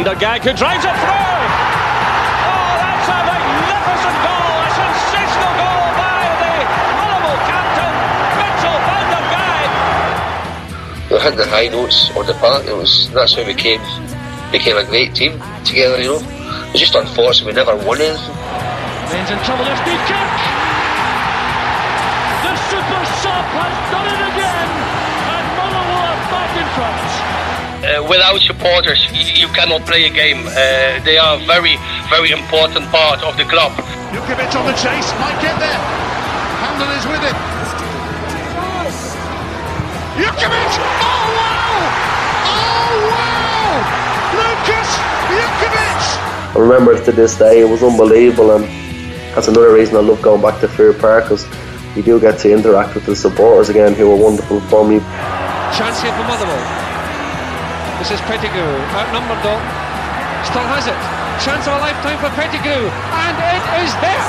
Peter Gagg, who drives it through. Oh, that's a magnificent goal, a sensational goal by the Motherwell captain, Mitchell van der Gagg. We had the high notes on the park. That's how we became a great team together. You know, it's just unfortunate we never won anything. Ben's in trouble. There's Dukirk. The super sub has done it again, and Motherwell are back in front. Without supporters, you cannot play a game. They are a very, very important part of the club. Jukovic on the chase, might get there. Handel is with it. Jukovic! Oh wow! Oh wow! Lucas Jukovic! I remember to this day, it was unbelievable, and that's another reason I love going back to Fair Park, because you do get to interact with the supporters again, who were wonderful for me. Chance here for Motherwell. This is Pettigrew, outnumbered though. Still has it. Chance of a lifetime for Pettigrew, and it is there.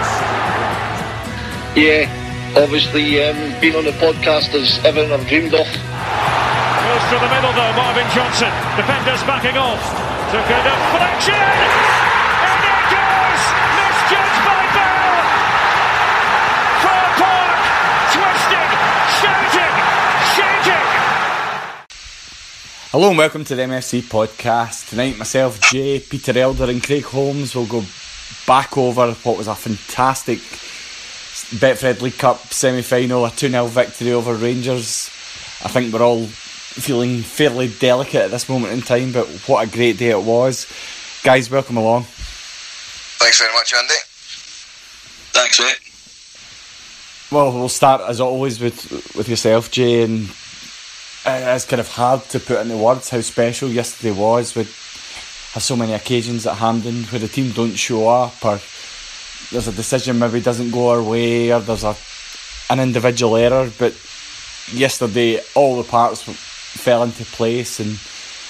Yeah, obviously being on the podcast is everything I've dreamed of. Goes through the middle though, Marvin Johnson. Defenders backing off. Took a deflection. And it goes. Misjudged by Bell. Fir Park. Twisting. Shouting. Shaking. Hello and welcome to the MFC podcast. Tonight myself, Jay, Peter Elder and Craig Holmes will go back over what was a fantastic Betfred League Cup semi-final, a 2-0 victory over Rangers. I think we're all feeling fairly delicate at this moment in time, but what a great day it was. Guys, welcome along. Thanks very much, Andy. Thanks, mate. Well, we'll start as always with yourself, Jay, and it's kind of hard to put into words how special yesterday was. We have so many occasions at Hampden where the team don't show up, or there's a decision maybe doesn't go our way, or there's an individual error, but yesterday all the parts fell into place, and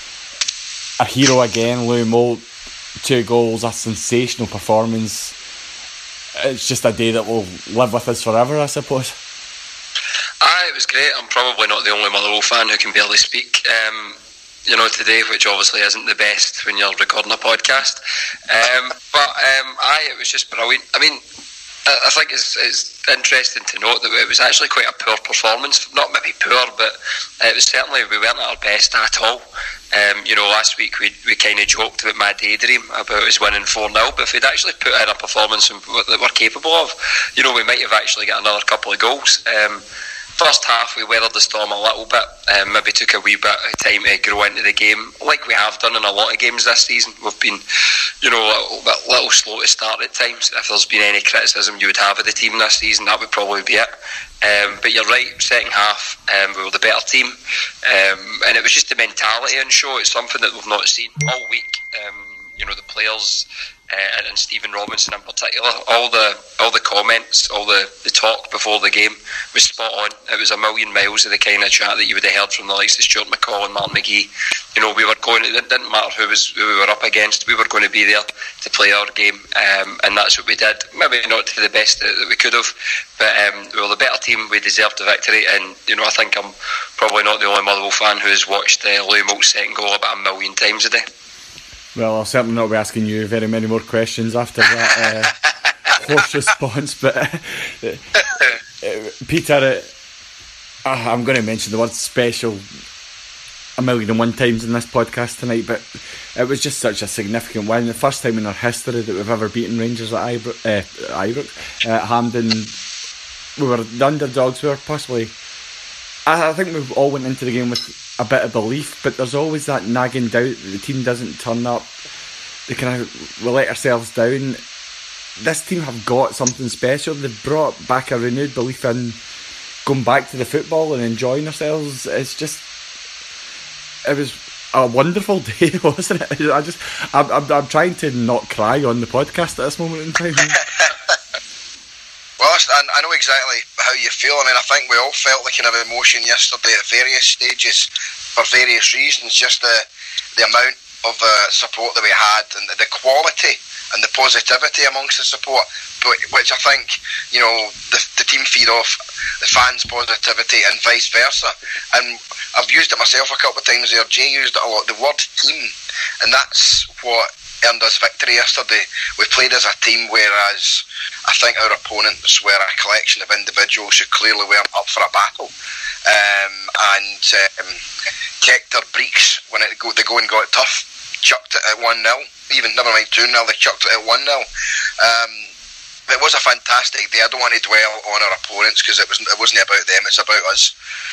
a hero again, Louis Moult, 2 goals, a sensational performance. It's just a day that will live with us forever, I suppose. It was great. I'm probably not the only Motherwell fan who can barely speak today, which obviously isn't the best when you're recording a podcast, but it was just brilliant. I mean, I think it's interesting to note that it was actually quite a poor performance. Not maybe poor, but it was certainly, we weren't at our best at all. Last week we kind of joked about my daydream about us winning 4-0, but if we'd actually put in a performance that we're capable of, we might have actually got another couple of goals. First half we weathered the storm a little bit, maybe took a wee bit of time to grow into the game, like we have done in a lot of games this season. We've been, a little slow to start at times. If there's been any criticism you would have of the team this season, that would probably be it. But you're right, second half we were the better team, and it was just the mentality on show. It's something that we've not seen all week. The players and Stephen Robinson in particular, all the comments, all the talk before the game was spot on. It was a million miles of the kind of chat that you would have heard from the likes of Stuart McCall and Martin McGee. We were going. It didn't matter who we were up against. We were going to be there to play our game, and that's what we did. Maybe not to the best that we could have, but we were the better team. We deserved the victory, and I think I'm probably not the only Motherwell fan who has watched Louis Moult's second goal about 1 million times a day. Well, I'll certainly not be asking you very many more questions after that horse response, but Peter, I'm going to mention the word special 1,000,001 times in this podcast tonight, but it was just such a significant win. The first time in our history that we've ever beaten Rangers at Ibrox, at Hampden. We were the underdogs. We were possibly, I think we all went into the game with a bit of belief, but there's always that nagging doubt that the team doesn't turn up. We let ourselves down. This team have got something special. They've brought back a renewed belief in going back to the football and enjoying ourselves. It was a wonderful day, wasn't it? I'm trying to not cry on the podcast at this moment in time. Well, I know exactly how you feel. I mean, I think we all felt the kind of emotion yesterday at various stages for various reasons. Just the amount of support that we had, and the quality and the positivity amongst the support, which I think, the team feed off the fans' positivity and vice versa. And I've used it myself a couple of times there. Jay used it a lot. The word team, and that's what earned us victory yesterday. We played as a team, whereas I think our opponents were a collection of individuals who clearly weren't up for a battle. And kept their breeks when the going got tough. Chucked it at 1-0. Even never mind 2-0. They chucked it at 1-0. It was a fantastic day. I don't want to dwell on our opponents because it wasn't about them. It's about us.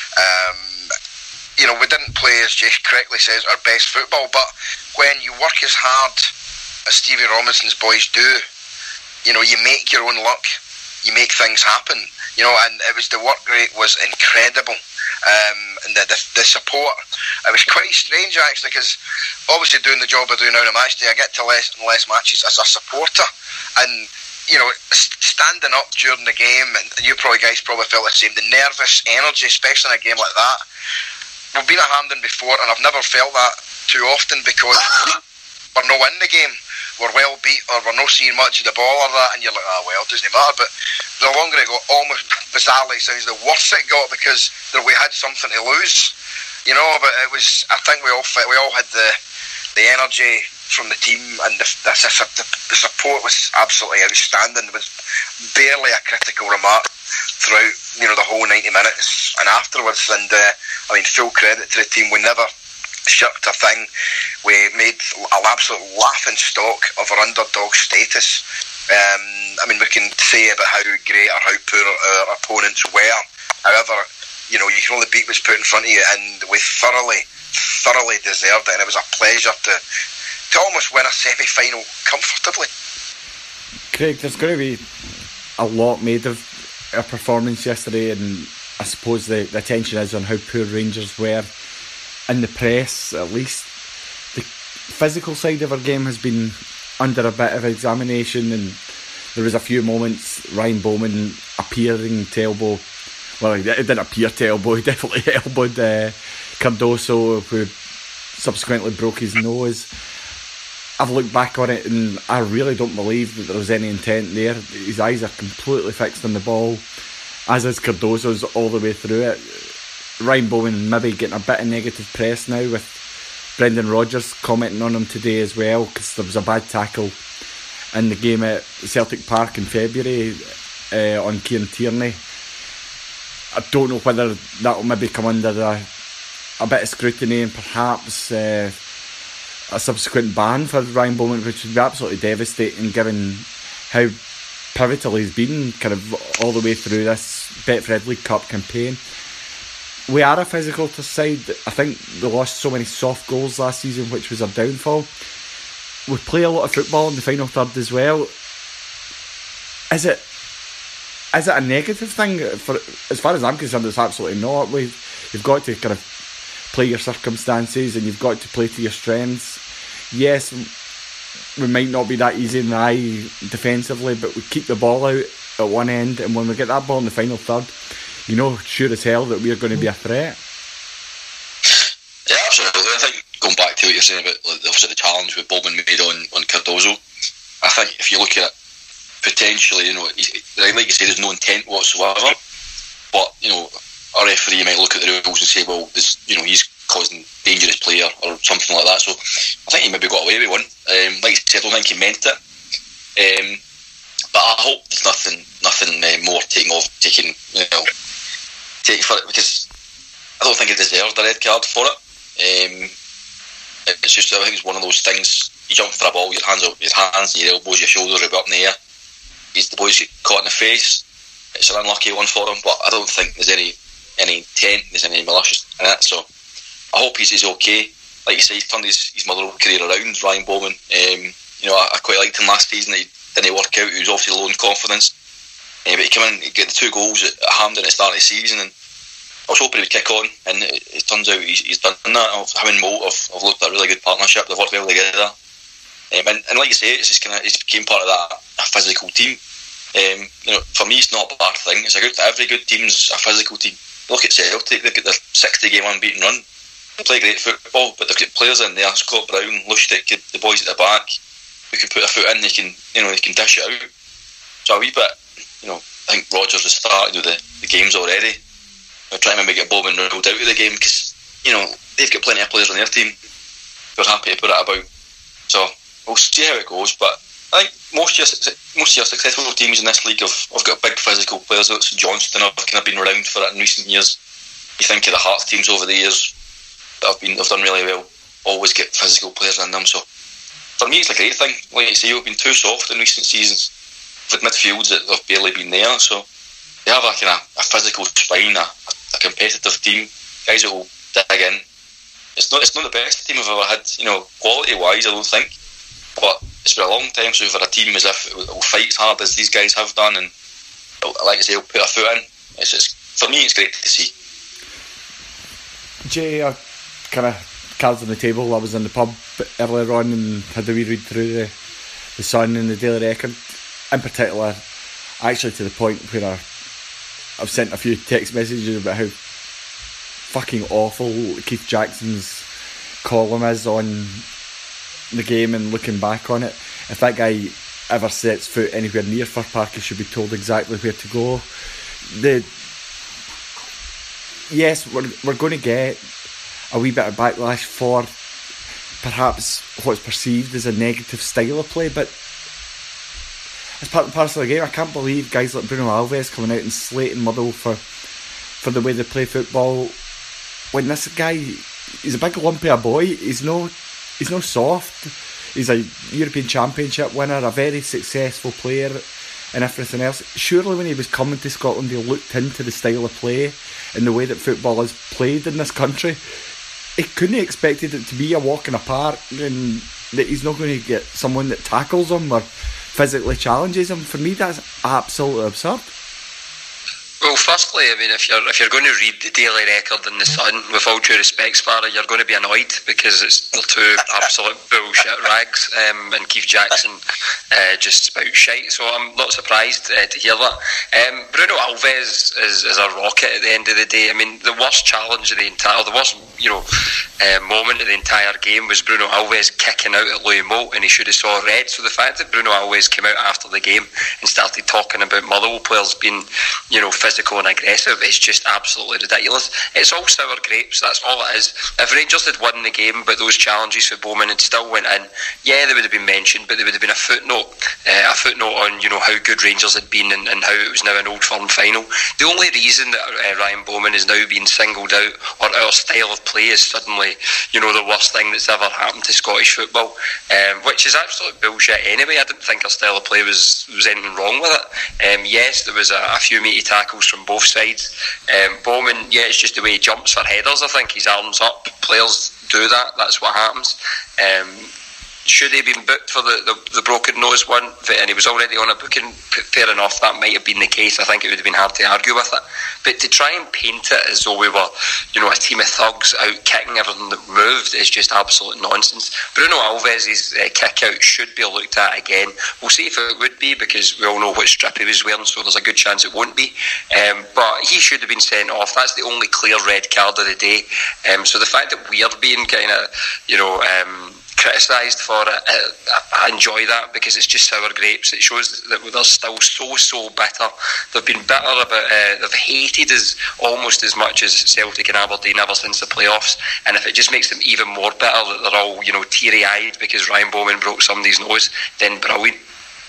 We didn't play, as Jay correctly says, our best football. But when you work as hard as Stevie Robinson's boys do, you make your own luck. You make things happen. And the work rate was incredible. And the support, it was quite strange actually, because obviously doing the job I do now on a match day, I get to less and less matches as a supporter, and standing up during the game, and you guys probably felt the same, the nervous energy, especially in a game like that. We've been at Hampden before, and I've never felt that too often, because we're not in the game, we're well beat, or we're not seeing much of the ball or that, and you're like, it doesn't matter. But the longer it got, almost bizarrely sounds, the worse it got, because we had something to lose, But it was, I think we all had the energy from the team, and the support was absolutely outstanding. There was barely a critical remark throughout, the whole 90 minutes and afterwards. And full credit to the team. We never shirked a thing. We made an absolute laughing stock of our underdog status. We can say about how great or how poor our opponents were. However, you can only beat what's put in front of you, and we thoroughly deserved it, and it was a pleasure to almost win a semi-final comfortably. Craig, there's going to be a lot made of our performance yesterday, and I suppose the attention is on how poor Rangers were in the press. At least the physical side of our game has been under a bit of examination, and there was a few moments Ryan Bowman appearing to elbow, well, it didn't appear to elbow, he definitely elbowed Cardoso, who subsequently broke his nose. I've looked back on it and I really don't believe that there was any intent there. His eyes are completely fixed on the ball, as is Cardoso's all the way through it. Ryan Bowman maybe getting a bit of negative press now, with Brendan Rodgers commenting on him today as well, because there was a bad tackle in the game at Celtic Park in February on Kieran Tierney. I don't know whether that will maybe come under a bit of scrutiny, and perhaps a subsequent ban for Ryan Bowman, which would be absolutely devastating given how pivotal he's been kind of all the way through this Betfred League Cup campaign. We are a physical side. I think we lost so many soft goals last season, which was our downfall. We play a lot of football in the final third as well. Is it a negative thing? As far as I'm concerned, it's absolutely not. You've got to kind of play your circumstances, and you've got to play to your strengths. Yes, we might not be that easy in the eye defensively, but we keep the ball out at one end, and when we get that ball in the final third, sure as hell that we're going to be a threat. Yeah, absolutely. I think going back to what you're saying about the challenge with Bowman made on Cardoso, I think if you look at potentially, like you say, there's no intent whatsoever, but a referee might look at the rules and say, well, this, he's causing dangerous player or something like that. So I think he maybe got away with one. Like you said, I don't think he meant it. But I hope there's nothing more taken for it, because I don't think he deserved a red card for it. It's just, I think it's one of those things. You jump for a ball, your hands, your elbows, your shoulders are up in the air. The boys get caught in the face. It's an unlucky one for him, but I don't think there's any intent, there's any malicious in it. So I hope he's okay. Like you say, he's turned his Motherwell career around, Ryan Bowman. I quite liked him last season. He didn't work out. He was obviously low in confidence. But he came in, he got the 2 goals at Hampden at the start of the season, and I was hoping he would kick on, and it turns out he's done that. Him and Mo have looked at a really good partnership. They've worked well together. And like you say, it's became part of that a physical team. For me, it's not a bad thing. Every good team's a physical team. Look at Celtic, they've got their 60-game unbeaten run. They play great football, but they've got players in there, Scott Brown, Lustig, the boys at the back, who can put a foot in, they can dish it out. So a wee bit, I think Rodgers has started with the games already. They're trying to maybe get Bowman ruled out of the game, because they've got plenty of players on their team who are happy to put it about. So we'll see how it goes. But I think most of your successful teams in this league have got big physical players. St Johnstone have kind of been around for it in recent years. You think of the Hearts teams over the years that have done really well, always get physical players in them. So for me, it's a great thing. Like you say, we've been too soft in recent seasons with midfields that have barely been there. So they have a kind of a physical spine, a competitive team, guys that will dig in. It's not the best team I've ever had, quality wise, I don't think. But it's been a long time since we've had a team as if it will fight as hard as these guys have done, and like I say, will put a foot in. It's for me, it's great to see. Jay, kind of cards on the table. I was in the pub earlier on and had a wee read through the Sun and the Daily Record. In particular, actually to the point where I've sent a few text messages about how fucking awful Keith Jackson's column is on the game and looking back on it. If that guy ever sets foot anywhere near Fir Park, he should be told exactly where to go. Yes, we're going to get a wee bit of backlash for perhaps what's perceived as a negative style of play, but as part and parcel of the game, I can't believe guys like Bruno Alves coming out and slating Motherwell for the way they play football, when this guy, he's a big lumpy a boy. He's no soft. He's a European Championship winner, a very successful player and everything else. Surely when he was coming to Scotland, he looked into the style of play and the way that football is played in this country. He couldn't have expected it to be a walk in a park, and that he's not going to get someone that tackles him or physically challenges him. For me, that's absolutely absurd. Well, firstly, I mean, if you're going to read the Daily Record and the Sun, with all due respect, Sparrow, you're going to be annoyed because they're two absolute bullshit rags, and Keith Jackson just about shite. So I'm not surprised to hear that. Bruno Alves is a rocket at the end of the day. I mean, the worst challenge of the worst moment of the entire game was Bruno Alves kicking out at Louis Moult, and he should have saw red. So the fact that Bruno Alves came out after the game and started talking about Motherwell players being, physical and aggressive is just absolutely ridiculous. It's all sour grapes, that's all it is. If Rangers had won the game but those challenges for Bowman had still went in, yeah, they would have been mentioned, but there would have been a footnote on how good Rangers had been and how it was now an Old Firm final. The only reason that Ryan Bowman is now being singled out, or our style of play is suddenly the worst thing that's ever happened to Scottish football, which is absolute bullshit anyway. I didn't think our style of play was anything wrong with it. Yes, there was a few meaty tackles from both sides. Bowman, yeah, it's just the way he jumps for headers. I think his arms up. Players do that. That's what happens. Should he have been booked for the broken nose one, and he was already on a booking, fair enough, that might have been the case. I think it would have been hard to argue with it. But to try and paint it as though we were, a team of thugs out kicking everything that moved is just absolute nonsense. Bruno Alves' kick out should be looked at again. We'll see if it would be, because we all know what strip he was wearing, so there's a good chance it won't be. But he should have been sent off. That's the only clear red card of the day. So the fact that we are being kind of, criticised for it, I enjoy that, because it's just sour grapes. It shows that they're still so bitter. They've been bitter about they've hated us almost as much as Celtic and Aberdeen ever since the playoffs, and if it just makes them even more bitter that they're all teary-eyed because Ryan Bowman broke somebody's nose, then brilliant.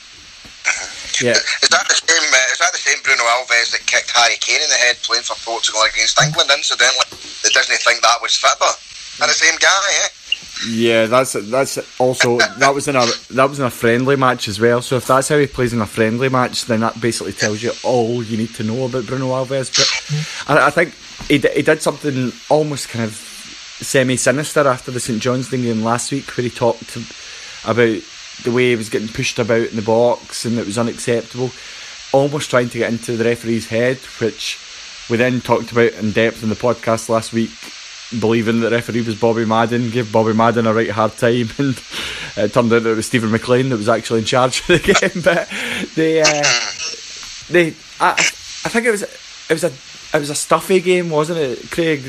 Yeah. Is that the same Bruno Alves that kicked Harry Kane in the head playing for Portugal against England incidentally? That doesn't think that was Fitber? That the same guy, eh? Yeah, that's also that was in a friendly match as well. So if that's how he plays in a friendly match, then that basically tells you all you need to know about Bruno Alves. But I think he did something almost kind of semi-sinister after the St Johnstone game last week, where he talked about the way he was getting pushed about in the box and it was unacceptable, almost trying to get into the referee's head, which we then talked about in depth in the podcast last week, believing that the referee was Bobby Madden, gave Bobby Madden a right hard time, and it turned out that it was Stephen McLean that was actually in charge of the game. But I think it was a stuffy game, wasn't it, Craig?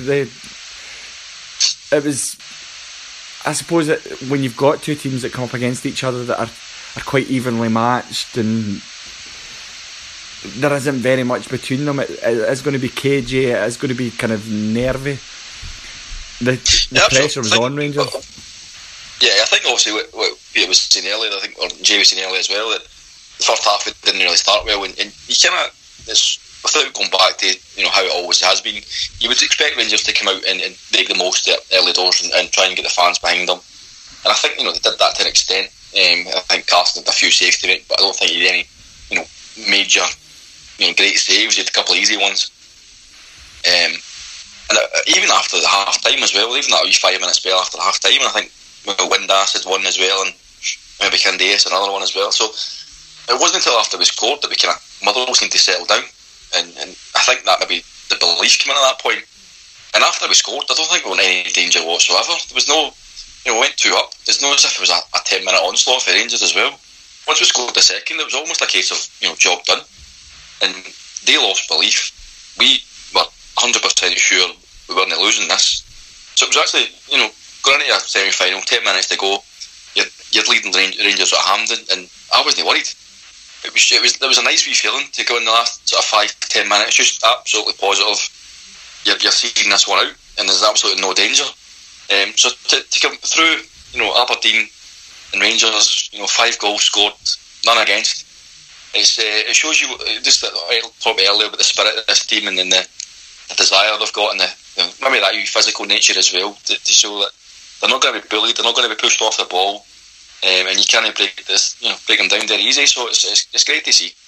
It was, I suppose, that when you've got two teams that come up against each other that are quite evenly matched, and there isn't very much between them, it is going to be cagey, it is going to be kind of nervy. the pressure was on Rangers. Yeah, I think obviously what Peter was saying earlier, I think, or Jay was saying earlier as well, that the first half it didn't really start well, and you kind of, without going back to how it always has been, you would expect Rangers to come out and make the most at early doors and try and get the fans behind them. And I think they did that to an extent. I think Carson had a few saves to make, but I don't think he had any major great saves. He had a couple of easy ones. And even after the half time as well, even that wee 5 minute spell after half time, and I think Windass had one as well, and maybe Candace another one as well. So it wasn't until after we scored that we kind of Motherwell seemed to settle down, and I think that maybe the belief came in at that point. And after we scored, I don't think we were in any danger whatsoever. There was no, we went 2 up. It's not as if it was a 10-minute onslaught for Rangers as well. Once we scored the second, it was almost a case of job done, and they lost belief. We were 100% sure we weren't losing this. So it was actually, going into a semi-final, 10 minutes to go, you're leading Rangers at Hampden, and I wasn't worried. There was a nice wee feeling to go in the last sort of 5-10 minutes, just absolutely positive. You're seeing this one out, and there's absolutely no danger. So to come through, Aberdeen and Rangers, 5 goals scored, none against. It shows you just that I talked earlier about the spirit of this team, and then the desire they've got, and maybe that physical nature as well, to show that they're not going to be bullied, they're not going to be pushed off the ball, and you can't break them down very easy. So it's great to see.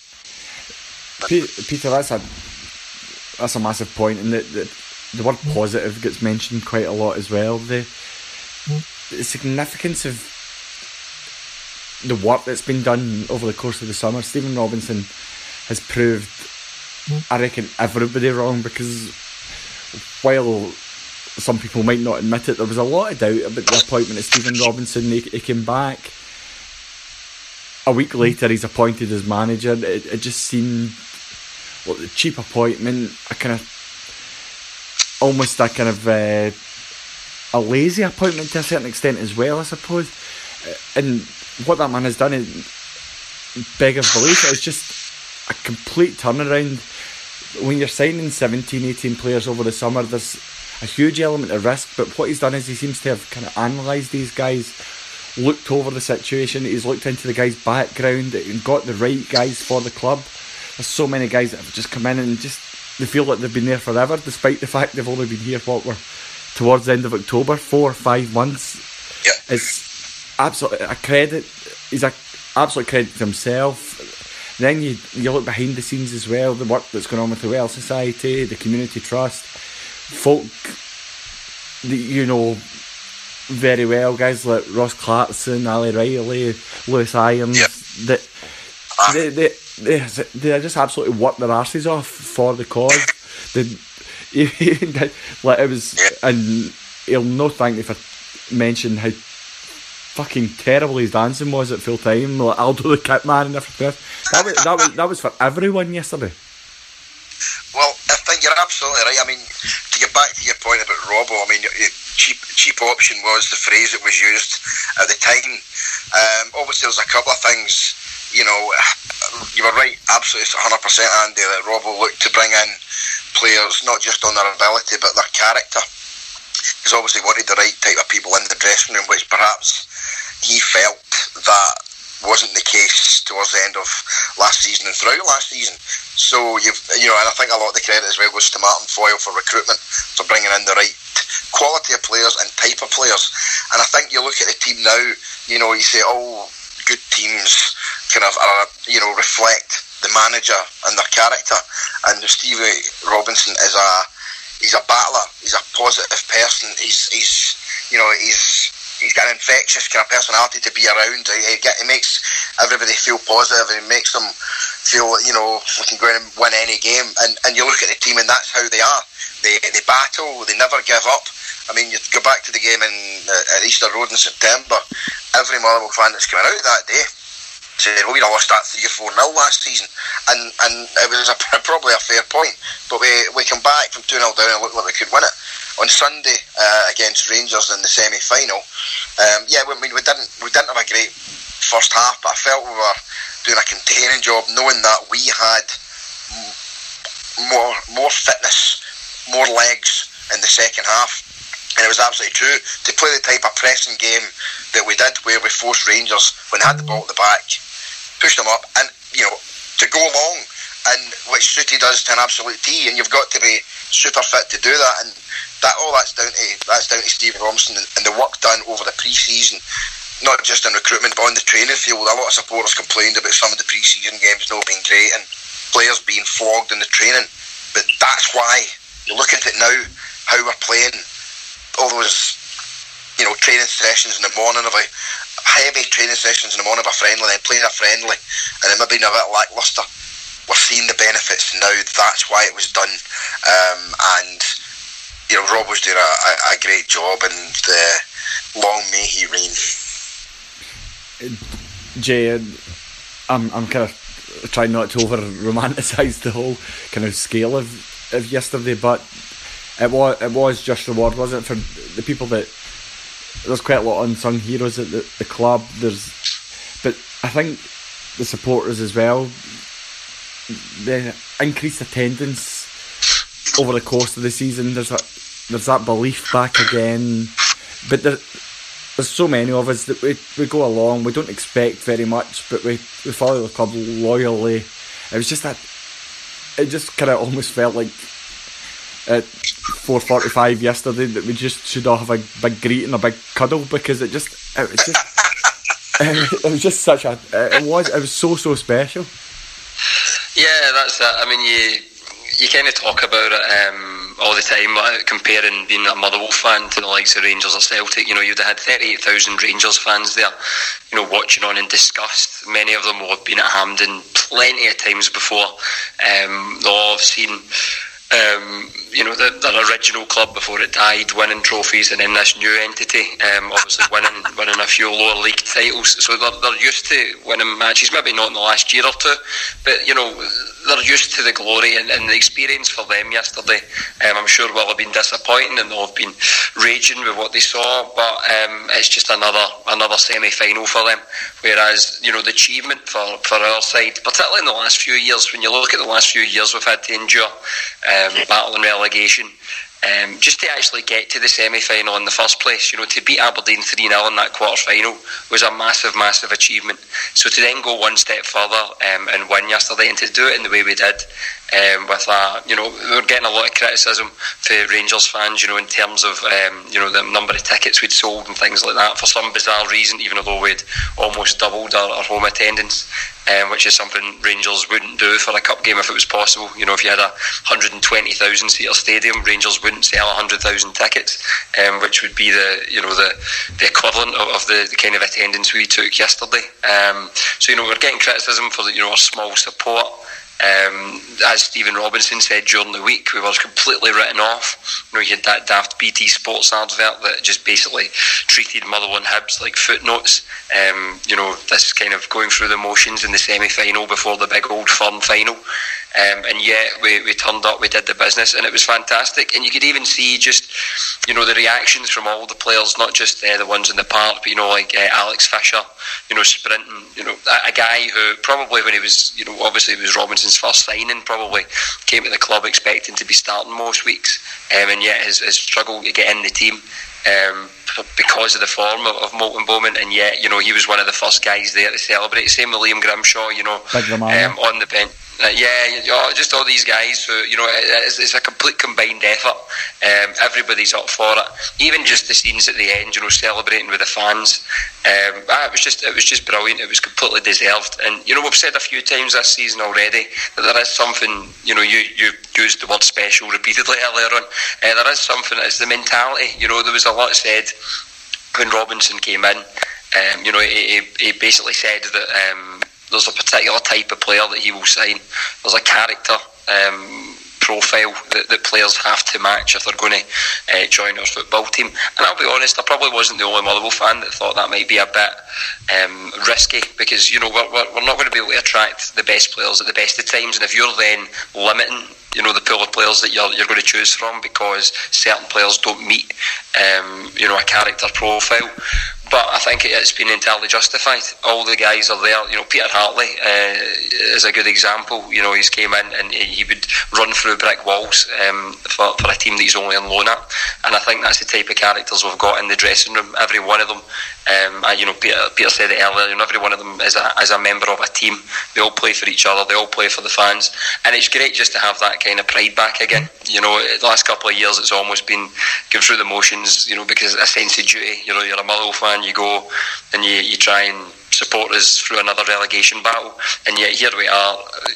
Peter, that's a massive point, and the word positive gets mentioned quite a lot as well. The significance of the work that's been done over the course of the summer. Stephen Robinson has proved, I reckon, everybody wrong, because while some people might not admit it, there was a lot of doubt about the appointment of Stephen Robinson. He came back a week later, he's appointed as manager. It just seemed a cheap appointment, almost a lazy appointment to a certain extent as well, I suppose. And what that man has done is beggars belief. It's just a complete turnaround. When you're signing 17-18 players over the summer, there's a huge element of risk, but what he's done is he seems to have kind of analysed these guys, looked over the situation, he's looked into the guys' background and got the right guys for the club. There's so many guys that have just come in and they feel like they've been there forever, despite the fact they've only been here we're towards the end of October, 4 or 5 months. Yeah. It's absolutely a credit. He's an absolute credit to himself. Then you look behind the scenes as well, the work that's going on with the Well Society, the Community Trust, folk that you know very well, guys like Ross Clarkson, Ali Riley, Lewis Irons. Yep. They just absolutely work their arses off for the cause. And he'll no thank me for mentioning how fucking terrible his dancing was at full time, like Aldo the Kit Man and everything else. That was for everyone yesterday. Well, I think you're absolutely right. I mean, to get back to your point about Robbo, I mean, cheap option was the phrase that was used at the time. Obviously, there's a couple of things. You were right, absolutely 100%, Andy, that Robbo looked to bring in players not just on their ability but their character. He's obviously wanted the right type of people in the dressing room, which perhaps he felt that wasn't the case towards the end of last season and throughout last season. So and I think a lot of the credit as well goes to Martin Foyle for recruitment, for bringing in the right quality of players and type of players. And I think you look at the team now, you say good teams kind of reflect the manager and their character. And Stevie Robinson he's a battler. He's a positive person. He's got an infectious kind of personality to be around. He makes everybody feel positive, and he makes them feel we can go in and win any game. And you look at the team, and that's how they are. They battle. They never give up. I mean, you go back to the game at Easter Road in September. Every Motherwell fan that's coming out that day said, we'd have lost that 3 or 4-0 last season, and it was probably a fair point. But we come back from 2-0 down and looked like we could win it on Sunday against Rangers in the semi-final. We didn't have a great first half, but I felt we were doing a containing job, knowing that we had more fitness, more legs in the second half. And it was absolutely true. To play the type of pressing game that we did, where we forced Rangers, when they had the ball at the back, pushed them up, and, you know, to go long, and which suited us to an absolute T, and you've got to be super fit to do that, and that's down to Stephen Robinson and the work done over the pre-season, not just in recruitment but on the training field. A lot of supporters complained about some of the pre-season games not being great and players being flogged in the training, but that's why you look at it now, how we're playing. All those, you know, training sessions in the morning of a heavy training sessions in the morning of a friendly, then playing a friendly, and it may be a bit lacklustre. We're seeing the benefits now. That's why it was done, and you know, Rob was doing a great job, and long may he reign. Jay, I'm kind of trying not to over romanticise the whole kind of scale of yesterday, but it was just reward, wasn't it, for the people that there's quite a lot of unsung heroes at the club. But I think the supporters as well, the increased attendance over the course of the season. There's that belief back again, but there's so many of us that we go along. We don't expect very much, but we follow the club loyally. It was just that. It just kind of almost felt like at 4:45 yesterday that we just should all have a big greet and a big cuddle, because it was just such a it was so special. Yeah, that's it. I mean, you kind of talk about it all the time, like, comparing being a Motherwell fan to the likes of Rangers or Celtic. You know, you'd have had 38,000 Rangers fans there, you know, watching on in disgust. Many of them will have been at Hampden plenty of times before. They'll all have seen you know, the original club before it died, winning trophies, and then this new entity, obviously winning a few lower league titles. So they're used to winning matches, maybe not in the last year or two, but you know, they're used to the glory, and the experience for them yesterday, I'm sure will have been disappointing, and they'll have been raging with what they saw, but it's just another semi-final for them. Whereas, you know, the achievement for our side, particularly in the last few years, when you look at the last few years we've had to endure, battling relegation, just to actually get to the semi-final in the first place, you know, to beat Aberdeen 3-0 in that quarter-final was a massive achievement. So to then go one step further and win yesterday, and to do it in the way we did, with that, you know, we were getting a lot of criticism for Rangers fans, you know, in terms of you know, the number of tickets we'd sold and things like that, for some bizarre reason, even though we'd almost doubled our home attendance, which is something Rangers wouldn't do for a cup game if it was possible. You know, if you had a 120,000 seater stadium, Rangers wouldn't sell 100,000 tickets, which would be the equivalent of the kind of attendance we took yesterday. So, you know, we're getting criticism for our small support. As Stephen Robinson said during the week, we were completely written off. You know, you had that daft BT Sports advert that just basically treated Motherwell and Hibs like footnotes. You know, this kind of going through the motions in the semi-final before the big old firm final. And yet we turned up, we did the business, and it was fantastic. And you could even see just, you know, the reactions from all the players, not just the ones in the park, but, you know, like Alex Fisher, you know, sprinting, you know, a guy who probably, when he was, you know, obviously it was Robinson's first signing, probably came to the club expecting to be starting most weeks, and yet has struggled to get in the team because of the form of Molten Bowman, and yet, you know, he was one of the first guys there to celebrate. Same with Liam Grimshaw, you know, on the bench. Just all these guys who, you know, it's a complete combined effort. Everybody's up for it. Even just the scenes at the end, you know, celebrating with the fans. It was just brilliant. It was completely deserved. And, you know, we've said a few times this season already that there is something, you know, you used the word special repeatedly earlier on. There is something, it's the mentality. You know, there was a lot said when Robinson came in. You know, he basically said that there's a particular type of player that he will sign. There's a character profile that players have to match if they're going to join our football team. And I'll be honest, I probably wasn't the only Motherwell fan that thought that might be a bit risky, because, you know, we're not going to be able to attract the best players at the best of times, and if you're then limiting, you know, the pool of players that you're going to choose from because certain players don't meet you know, a character profile, but I think it's been entirely justified. All the guys are there. Peter Hartley is a good example. He's came in and he would run through brick walls for a team that he's only on loan at, and I think that's the type of characters we've got in the dressing room. Every one of them, Peter said it earlier, every one of them is a member of a team. They all play for each other, they all play for the fans, and it's great just to have that kind of pride back again. The last couple of years it's almost been going through the motions, because it's a sense of duty. You're a Motherwell fan, you go and you try and support us through another relegation battle, and yet here we are,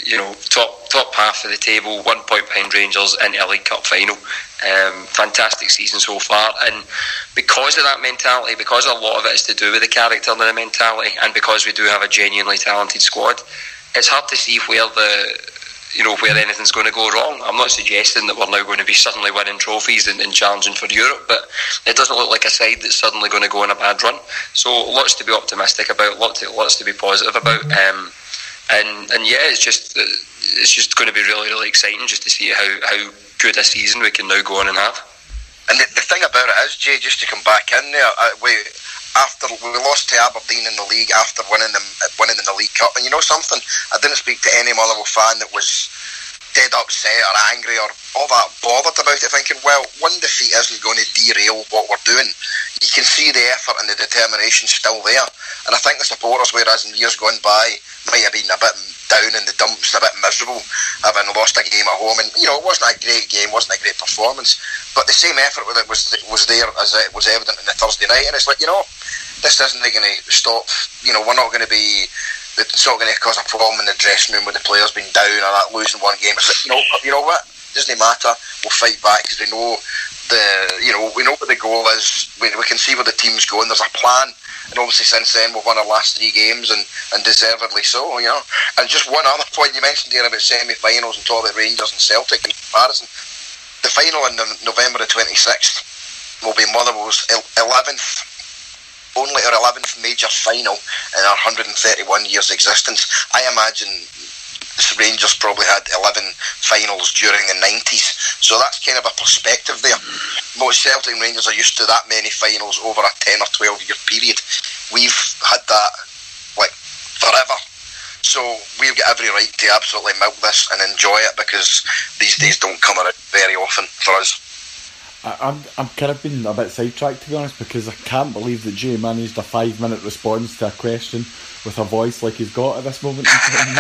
top half of the table, 1 point behind Rangers into a League Cup final. Fantastic season so far, and because of that mentality, because a lot of it is to do with the character and the mentality, and because we do have a genuinely talented squad, it's hard to see where where anything's going to go wrong. I'm not suggesting that we're now going to be suddenly winning trophies and challenging for Europe, but it doesn't look like a side that's suddenly going to go on a bad run. So lots to be optimistic about, lots to be positive about, and yeah, it's just going to be really, really exciting just to see how good a season we can now go on and have. And the thing about it is, Jay, just to come back in there, after we lost to Aberdeen in the league after winning in the League Cup, and you know something, I didn't speak to any Motherwell fan that was dead upset or angry or all that bothered about it, thinking, well, one defeat isn't going to derail what we're doing. You can see the effort and the determination still there, and I think the supporters, whereas in years gone by might have been a bit down in the dumps, a bit miserable, having lost a game at home, and it wasn't a great game, wasn't a great performance, but the same effort with it was there as it was evident in the Thursday night, and it's like, this isn't going to stop. We're not going to be. It's not going to cause a problem in the dressing room with the players being down or that losing one game. It's like, you know what? Doesn't matter. We'll fight back because we know what the goal is. We can see where the team's going. There's a plan, and obviously since then we've won our last 3 games and deservedly so. And just one other point you mentioned here about semi-finals and talk about Rangers and Celtic in comparison. The final in November the 26th will be Motherwell's 11th. Only our 11th major final in our 131 years existence. I imagine Rangers probably had 11 finals during the 90s, so that's kind of a perspective there. Most Celtic and Rangers are used to that many finals over a 10 or 12 year period. We've had that forever, so we've got every right to absolutely milk this and enjoy it, because these days don't come around very often for us. I'm kind of been a bit sidetracked, to be honest, because I can't believe that Jay managed a 5-minute response to a question with a voice like he's got at this moment in time.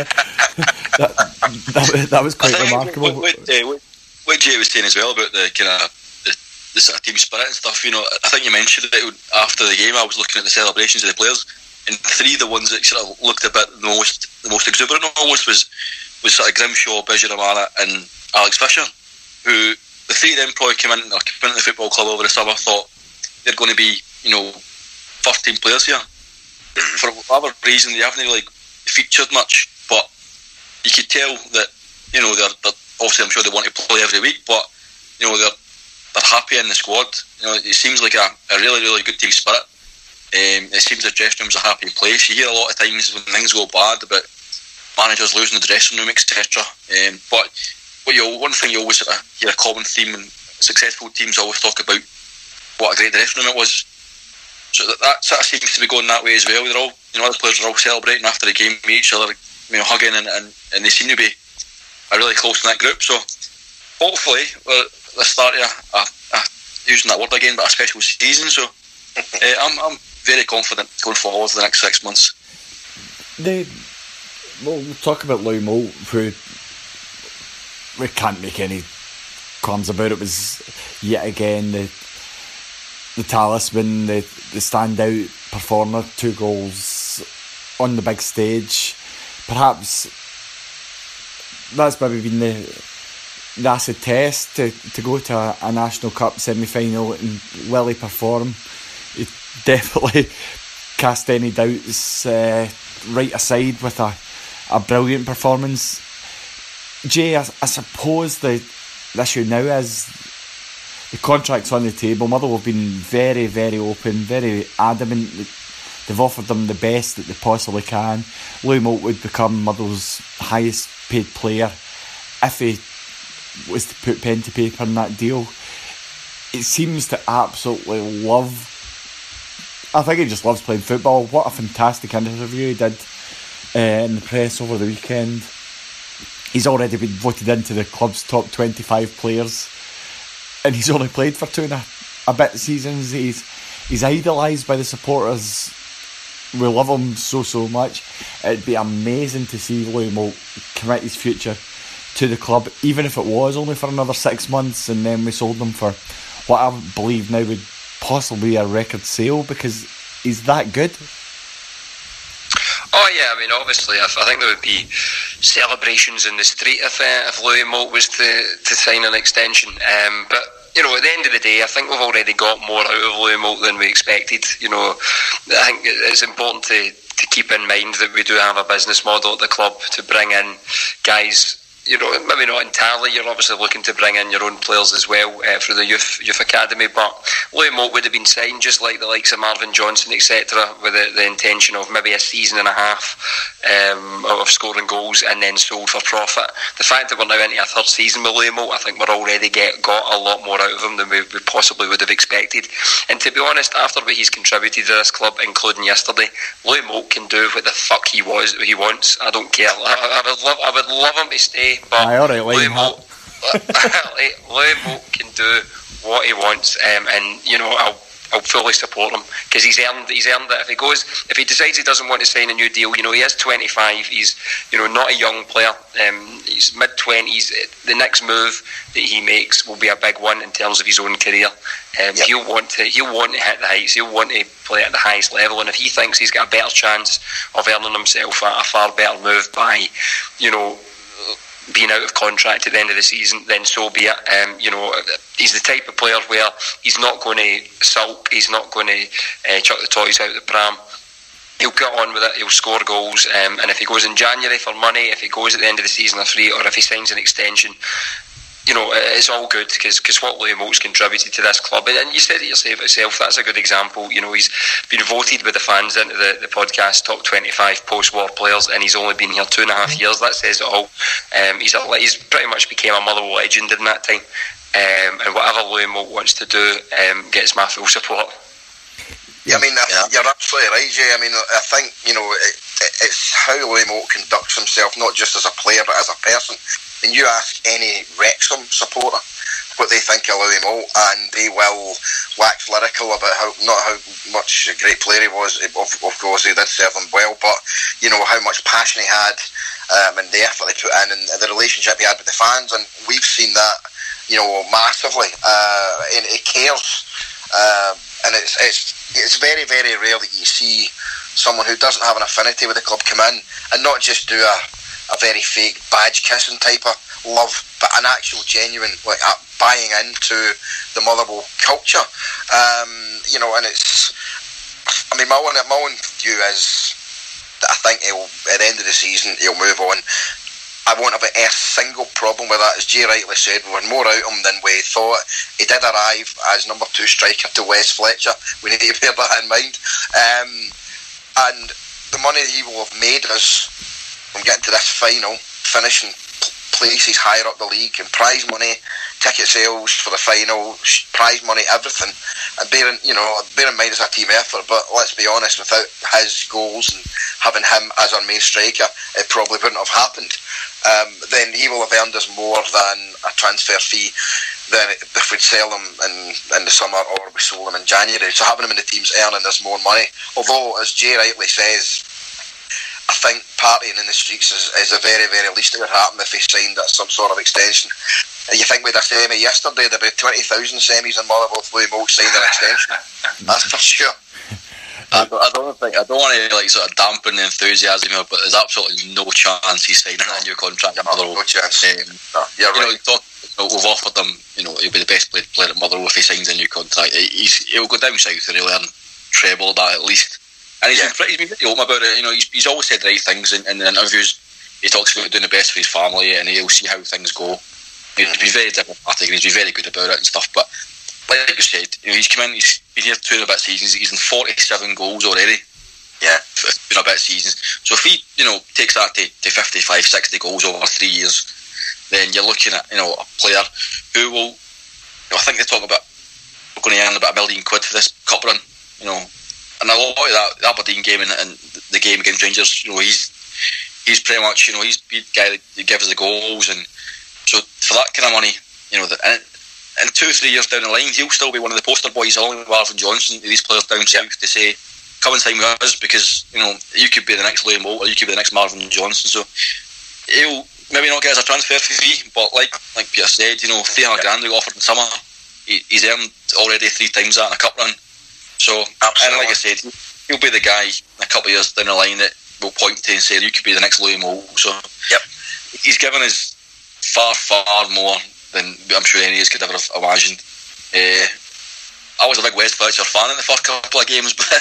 That was quite remarkable. What Jay was saying as well about the kind of the sort of team spirit and stuff, I think you mentioned it after the game. I was looking at the celebrations of the players, and 3 of the ones that sort of looked a bit the most exuberant almost was sort of Grimshaw, Bishop Amara and Alex Fisher, who the 3 of them probably came into the football club over the summer, thought they're going to be, first team players here. For whatever reason, they haven't really featured much, but you could tell that, they're obviously, I'm sure they want to play every week, but, they're happy in the squad. It seems like a really, really good team spirit. It seems the dressing room's a happy place. You hear a lot of times when things go bad about managers losing the dressing room, etc. But one thing you always hear a common theme, and successful teams always talk about what a great dressing room it was. So that sort of seems to be going that way as well. They're all, the players are all celebrating after the game with each other, hugging, and they seem to be a really close knit group. So hopefully we're at the start of using that word again, but a special season. So I'm very confident going forward for the next 6 months. We'll talk about Louis Moult, who we can't make any qualms about. It was yet again the talisman, the standout performer, 2 goals on the big stage. Perhaps that's maybe been the acid test to go to a National Cup semi-final, and will he perform? He definitely cast any doubts right aside with a brilliant performance. Jay, I suppose the issue now is the contract's on the table. Motherwell have been very, very open, very adamant that they've offered them the best that they possibly can. Louis Moult would become Motherwell's highest paid player if he was to put pen to paper in that deal. It seems to absolutely love I think he just loves playing football. What a fantastic interview he did in the press over the weekend. He's already been voted into the club's top 25 players, and he's only played for 2 and a bit seasons. He's idolised by the supporters. We love him so much. It'd be amazing to see Louis Moult commit his future to the club, even if it was only for another 6 months, and then we sold him for what I believe now would possibly be a record sale, because he's that good. Oh yeah, I mean, obviously, I think there would be celebrations in the street if Louis Moult was to sign an extension. But you know, at the end of the day, I think we've already got more out of Louis Moult than we expected. You know, I think it's important to keep in mind that we do have a business model at the club to bring in guys. You know, maybe not entirely. You're obviously looking to bring in your own players as well through the youth academy. But Louis Moult would have been signed just like the likes of Marvin Johnson, etc., with the intention of maybe a season and a half of scoring goals and then sold for profit. The fact that we're now into a third season with Louis Moult, I think we're already got a lot more out of him than we possibly would have expected. And to be honest, after what he's contributed to this club, including yesterday, Louis Moult can do what the fuck he wants. I don't care. I would love him to stay. But Louis Moult can do what he wants, and you know, I'll fully support him because he's earned it. If he decides he doesn't want to sign a new deal, you know, he is 25. He's, you know, not a young player. He's mid-20s. The next move that he makes will be a big one in terms of his own career. He'll want to hit the heights. He'll want to play at the highest level. And if he thinks he's got a better chance of earning himself a far better move by, you know, being out of contract at the end of the season, then so be it. You know, he's the type of player where he's not going to sulk, he's not going to chuck the toys out the pram. He'll get on with it, he'll score goals, and if he goes in January for money, if he goes at the end of the season for free, or if he signs an extension, you know, it's all good because what Louis Moult's contributed to this club, and you said it yourself, that's a good example. You know, he's been voted with the fans into the podcast top 25 post-war players, and he's only been here 2.5 years. That says it all. He's pretty much became a Motherwell legend in that time, and whatever Louis Moult wants to do gets my full support. Yeah, I mean, you're absolutely right, Jay. I mean, I think, you know, it's how Louis Moult conducts himself, not just as a player but as a person. And you ask any Wrexham supporter what they think of Louis Moult, and they will wax lyrical about how much a great player he was. Of course, he did serve them well, but you know how much passion he had, and the effort he put in, and the relationship he had with the fans, and we've seen that, you know, massively. And he cares, and it's very, very rare that you see someone who doesn't have an affinity with the club come in and not just do a very fake badge kissing type of love, but an actual genuine buying into the Motherwell culture. You know, and it's, I mean, my own view is that I think at the end of the season he'll move on. I won't have a single problem with that. As Jay rightly said, we were more out of him than we thought. He did arrive as number 2 striker to Wes Fletcher. We need to bear that in mind. And the money he will have made us from getting to this final, finishing places higher up the league, and prize money, ticket sales for the final, prize money, everything. And bear in mind it's a team effort, but let's be honest, without his goals and having him as our main striker, it probably wouldn't have happened. Then he will have earned us more than a transfer fee than if we'd sell him in the summer or we sold him in January. So having him in the team's earning us more money. Although, as Jay rightly says, I think partying in the streets is the very, very least that would happen if he signed some sort of extension. You think with a semi yesterday, there'd be 20,000 semis in Motherwell if Louis Moult signed an extension. That's for sure. I don't want to sort of dampen the enthusiasm here, but there's absolutely no chance he's signing a new contract at Motherwell. No chance. You're right. We've offered him, he'll be the best player at Motherwell if he signs a new contract. He'll go down south and he'll earn treble that at least. And he's been pretty open about it. He's always said the right things in the interviews. He talks about doing the best for his family, and he'll see how things go. He's been very diplomatic, and he's been very good about it and stuff. But like you said, he's come in. He's been here 2 and a bit seasons. He's in 47 goals already. Yeah, 2 and a bit seasons. So if he, takes that to 55, 60 goals over 3 years, then you're looking at a player who will. I think they talk about we're going to earn about £1 million for this cup run. and a lot of that the Aberdeen game and the game against Rangers, you know, he's pretty much, you know, he's the guy that gives us the goals, and so for that kind of money, you know, and 2-3 years down the line, he'll still be one of the poster boys along with Marvin Johnson, these players down south, to say, come and sign with us, because, you know, you could be the next Liam Moult, or you could be the next Marvin Johnson. So he'll maybe not get us a transfer fee, but like Peter said, you know, $300,000 we offered in summer, he's earned already 3 times that in a cup run. So, and like I said, he'll be the guy in a couple of years down the line that will point to and say, you could be the next Liam Moult. So he's given us far, far more than I'm sure any of us could ever have imagined. I was a big Wes Fletcher fan in the first couple of games, but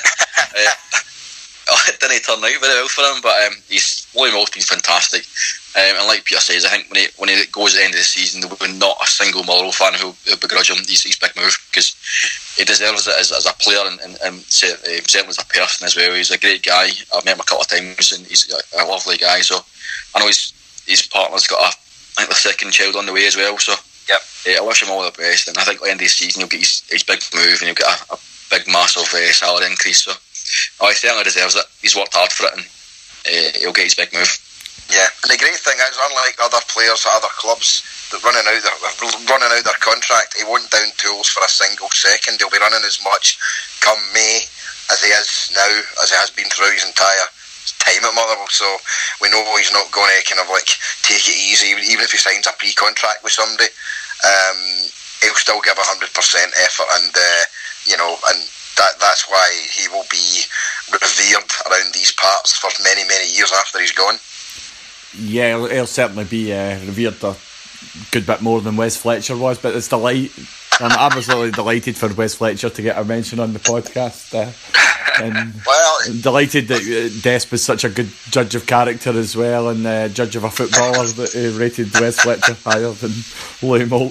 it didn't turn out very well for him. But Liam Moult's been fantastic, and like Peter says, I think when he goes at the end of the season, there will be not a single Motherwell fan who'll begrudge him his big move, because he deserves it as a player and certainly as a person as well. He's a great guy. I've met him a couple of times, and he's a lovely guy. So I know his partner's got I think the second child on the way as well. So I wish him all the best, and I think at the end of the season he'll get his big move, and he'll get a big massive salary increase. So he certainly deserves it. He's worked hard for it, and he'll get his big move. Yeah, and the great thing is, unlike other players at other clubs that running out their contract, he won't down tools for a single second. He'll be running as much come May as he is now, as he has been throughout his entire time at Motherwell. So we know he's not going to kind of like take it easy. Even if he signs a pre-contract with somebody, he'll still give 100% effort, and you know, and that's why he will be revered around these parts for many, many years after he's gone. Yeah, he'll certainly be revered a good bit more than Wes Fletcher was, but it's I'm absolutely delighted for Wes Fletcher to get a mention on the podcast, and delighted that Des was such a good judge of character as well, and judge of a footballer, that rated Wes Fletcher higher than Liam Moult.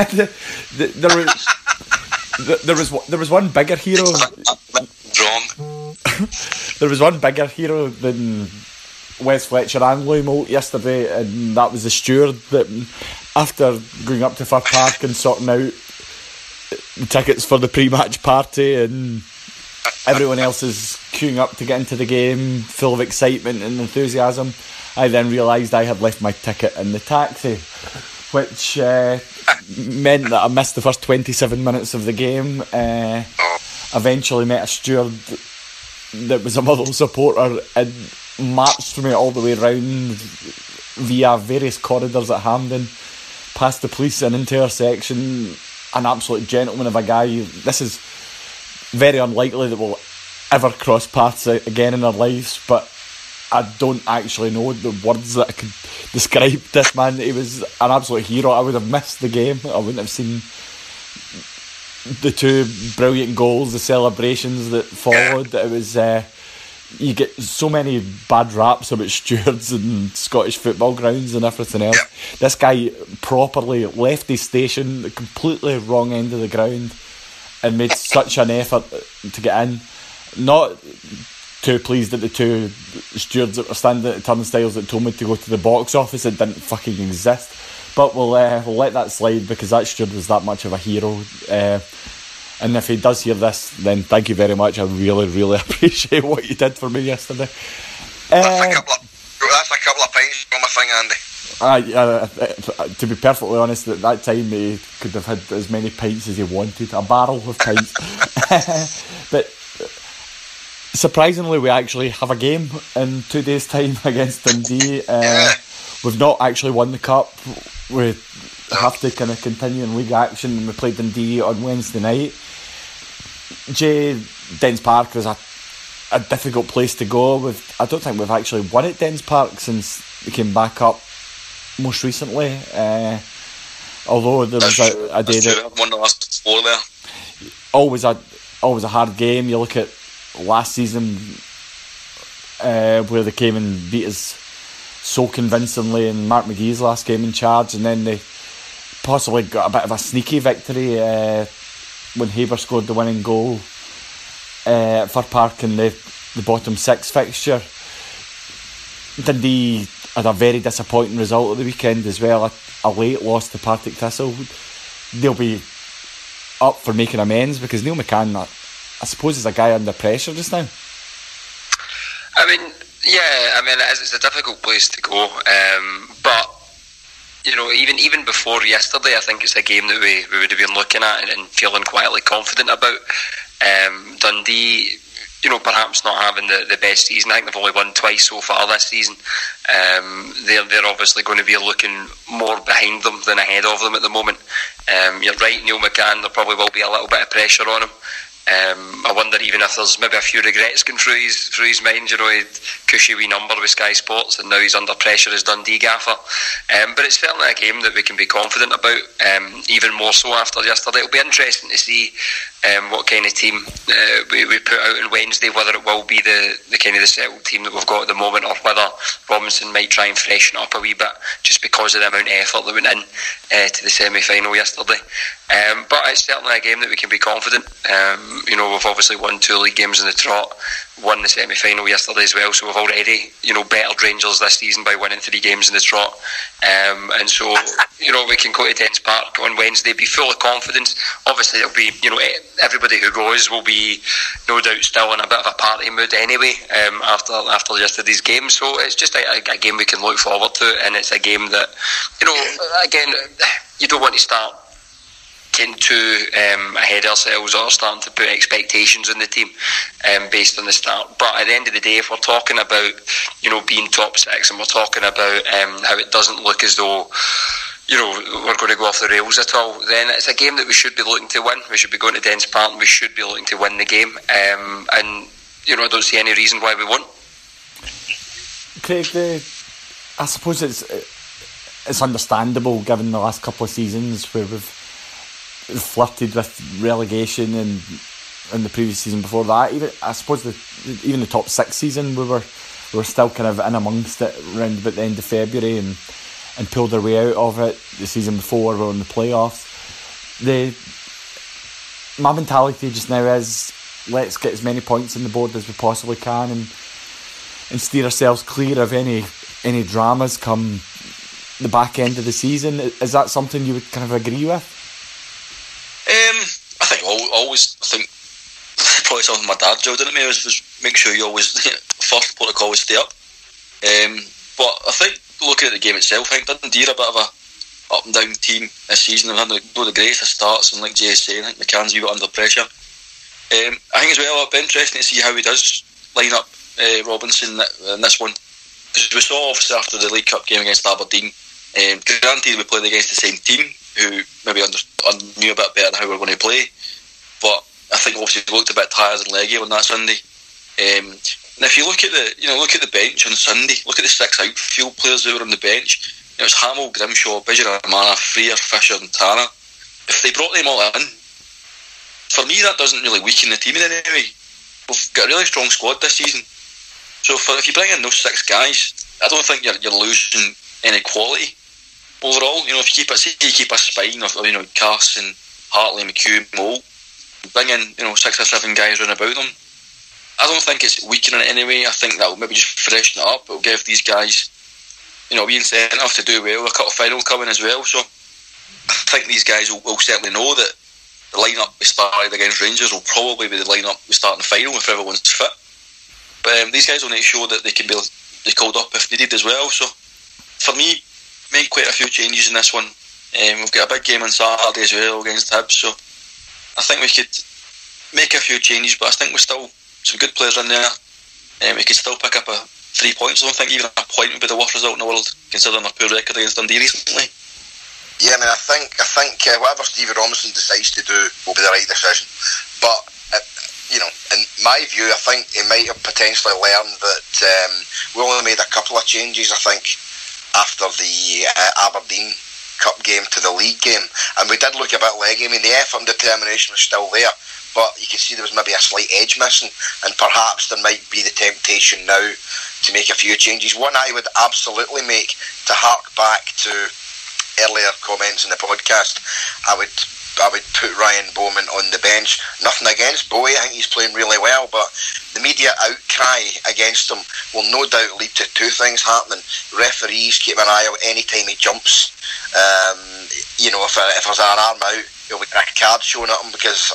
There was one bigger hero. Wrong. There was one bigger hero than Wes Fletcher and Liam Moult yesterday, and that was the steward that, after going up to Fir Park and sorting out tickets for the pre-match party, and everyone else is queuing up to get into the game, full of excitement and enthusiasm, I then realised I had left my ticket in the taxi, which meant that I missed the first 27 minutes of the game. Eventually met a steward that was a Motherwell supporter and marched me all the way round via various corridors at Hampden, past the police and into our section. An absolute gentleman of a guy. This is very unlikely that we'll ever cross paths again in our lives, but I don't actually know the words that I could describe this man. He was an absolute hero. I would have missed the game. I wouldn't have seen the 2 brilliant goals, the celebrations that followed. It was you get so many bad raps about stewards and Scottish football grounds and everything else. This guy properly left his station, the completely wrong end of the ground, and made such an effort to get in. Not too pleased at the 2 stewards that were standing at the turnstiles that told me to go to the box office. It didn't fucking exist. But we'll let that slide, because that steward was that much of a hero. And if he does hear this, then thank you very much. I really, really appreciate what you did for me yesterday. That's a couple of pints from my thing, Andy. To be perfectly honest, at that time he could have had as many pints as he wanted, a barrel of pints. But surprisingly, we actually have a game in 2 days' time against Dundee. We've not actually won the cup. We have to kind of continue in league action, and we played Dundee on Wednesday night. Dens Park was a difficult place to go. I don't think we've actually won at Dens Park since we came back up most recently. Although there was a day that won the last 4 there. Always a hard game. You look at last season where they came and beat us so convincingly in Mark McGee's last game in charge, and then they possibly got a bit of a sneaky victory when Haber scored the winning goal at Fir Park in the bottom 6 fixture. Dundee had a very disappointing result at the weekend as well, a late loss to Partick Thistle. They'll be up for making amends, because Neil McCann I suppose he's a guy under pressure just now. I mean, it's a difficult place to go, but even before yesterday, I think it's a game that we would have been looking at and feeling quietly confident about. Dundee, perhaps not having the best season. I think they've only won twice so far this season. They're obviously going to be looking more behind them than ahead of them at the moment. You're right, Neil McCann, there probably will be a little bit of pressure on him. I wonder even if there's maybe a few regrets going through his mind. He had cushy wee number with Sky Sports and now he's under pressure as Dundee gaffer. But it's certainly a game that we can be confident about, even more so after yesterday. It'll be interesting to see what kind of team we put out on Wednesday, whether it will be the kind of the settled team that we've got at the moment, or whether Robinson might try and freshen up a wee bit just because of the amount of effort that went in to the semi-final yesterday. But it's certainly a game that we can be confident. We've obviously won 2 league games in the trot, won the semi-final yesterday as well, so we've already bettered Rangers this season by winning 3 games in the trot, and so we can go to Dens Park on Wednesday, be full of confidence. Obviously it'll be, everybody who goes will be no doubt still in a bit of a party mood anyway, after yesterday's game, so it's just a game we can look forward to, and it's a game that again, you don't want to start getting too ahead of ourselves or starting to put expectations on the team based on the start. But at the end of the day, if we're talking about being top 6, and we're talking about how it doesn't look as though we're going to go off the rails at all, then it's a game that we should be looking to win. We should be going to Dens Park and we should be looking to win the game, and I don't see any reason why we won't. Craig, I suppose it's understandable given the last couple of seasons where we've flirted with relegation, and in the previous season before that, I suppose even the top 6 season we were still kind of in amongst it around about the end of February and pulled our way out of it. The season before we were in the playoffs. My mentality just now is let's get as many points on the board as we possibly can and steer ourselves clear of any dramas come the back end of the season. Is that something you would kind of agree with? I think probably something my dad drilled into me was make sure you always first protocol is stay up. But I think looking at the game itself, I think Dundee are a bit of a up and down team this season. They've had the greatest of starts, and like Jay is saying, I think McCann's a bit under pressure. I think as well it'll be interesting to see how he does line up Robinson in this one, because we saw obviously after the League Cup game against Aberdeen, granted we played against the same team who maybe knew a bit better how we were going to play, but I think obviously he looked a bit tired and leggy on that Sunday. And if you look at the bench on Sunday, look at the 6 outfield players who were on the bench. It was Hamill, Grimshaw, Bijan-Amana, Freer, Fisher and Tanner. If they brought them all in, for me that doesn't really weaken the team in any way. We've got a really strong squad this season, so if you bring in those 6 guys, I don't think you're losing any quality overall. If you keep a spine of Cass and Hartley, McHugh, Moult, bring in 6 or 7 guys round about them, I don't think it's weakening it anyway. I think that will maybe just freshen it up. It'll give these guys wee incentive to do well. A cup final coming as well, so I think these guys will certainly know that the lineup we started against Rangers will probably be the lineup we start in the final if everyone's fit. But these guys will need to show that they can be called up if needed as well. So for me, make quite a few changes in this one. We've got a big game on Saturday as well against Hibs, so I think we could make a few changes, but I think we're still some good players in there. We could still pick up 3 points. I don't think even a point would be the worst result in the world, considering our poor record against Dundee recently. Yeah, I think whatever Stevie Robinson decides to do will be the right decision. But in my view, I think he might have potentially learned that we only made a couple of changes. I think after the Aberdeen Cup game to the league game, and we did look a bit leggy. I mean, the effort and determination was still there, but you could see there was maybe a slight edge missing, and perhaps there might be the temptation now to make a few changes. One I would absolutely make, to hark back to earlier comments in the podcast, I would put Ryan Bowman on the bench. Nothing against Bowie, I think he's playing really well, but the media outcry against him will no doubt lead to 2 things happening. Referees keep an eye out any time he jumps. If there's an arm out, there'll be a card shown at him, because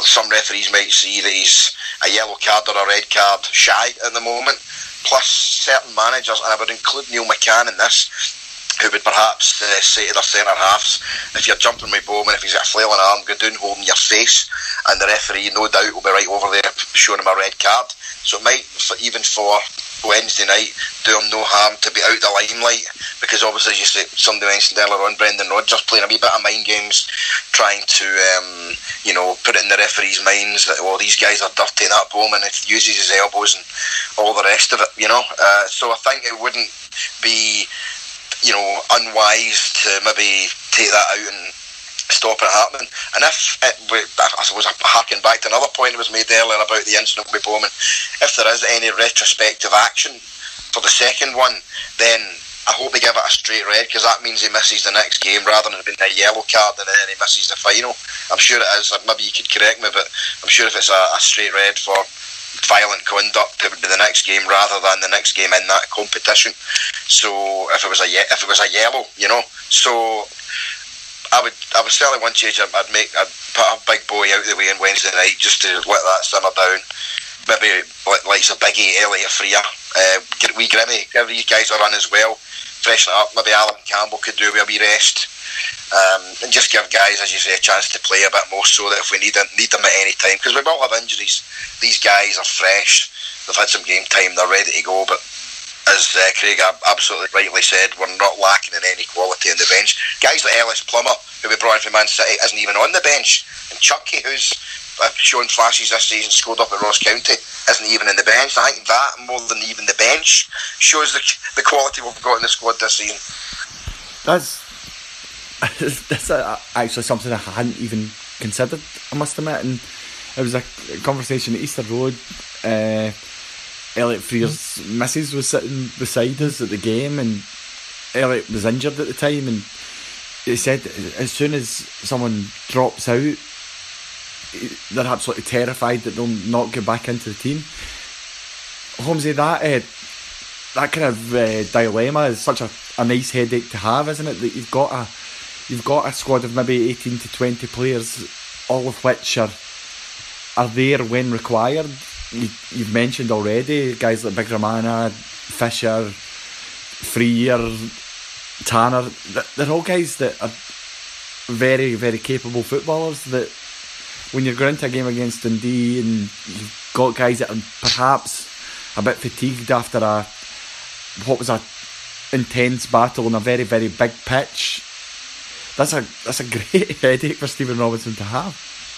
some referees might see that he's a yellow card or a red card shy at the moment. Plus, certain managers, and I would include Neil McCann in this, who would perhaps say to their centre halves, if you're jumping with Bowman, if he's got a flailing arm, go down holding your face, and the referee no doubt will be right over there showing him a red card. So it might, even for Wednesday night, do him no harm to be out of the limelight, because obviously, as you said, somebody mentioned earlier on, Brendan Rodgers playing a wee bit of mind games, trying to put it in the referees' minds that these guys are dirty, that Bowman uses his elbows and all the rest of it, so I think it wouldn't be unwise to maybe take that out and stop it happening. And I suppose harking back to another point that was made earlier about the incident with Bowman, if there is any retrospective action for the second one, then I hope they give it a straight red, because that means he misses the next game rather than it being a yellow card and then he misses the final. I'm sure it is, maybe you could correct me, but I'm sure if it's a straight red for violent conduct, it would be the next game rather than the next game in that competition. So if it was a yellow, so I would certainly one change. I'd put a big boy out of the way on Wednesday night just to let that simmer down. Maybe like a Biggie, Elliot Freer, wee Grimmy, give these guys a run as well, freshen it up. Maybe Alan Campbell could do with a wee rest, and just give guys, as you say, a chance to play a bit more, so that if we need them at any time, because we will have injuries. These guys are fresh, they've had some game time, they're ready to go, but as Craig absolutely rightly said, we're not lacking in any quality on the bench. Guys like Ellis Plummer, who we brought in from Man City, isn't even on the bench, and Chucky, who's shown flashes this season, scored up at Ross County, isn't even in the bench. I think that, more than even the bench, shows the quality we've got in the squad this season. That's actually something I hadn't even considered, I must admit, and it was a conversation at Easter Road. Elliot Freer's missus was sitting beside us at the game, and Elliot was injured at the time, and he said as soon as someone drops out, they're absolutely terrified that they'll not get back into the team. Holmesy, that kind of dilemma is such a nice headache to have, isn't it? That you've got a squad of maybe 18 to 20 players, all of which are there when required. You've mentioned already guys like Big Romana, Fisher, Freer, Tanner. They're all guys that are very, very capable footballers, that when you're going into a game against Dundee and you've got guys that are perhaps a bit fatigued after what was a intense battle on a very, very big pitch, that's a great headache for Stephen Robinson to have.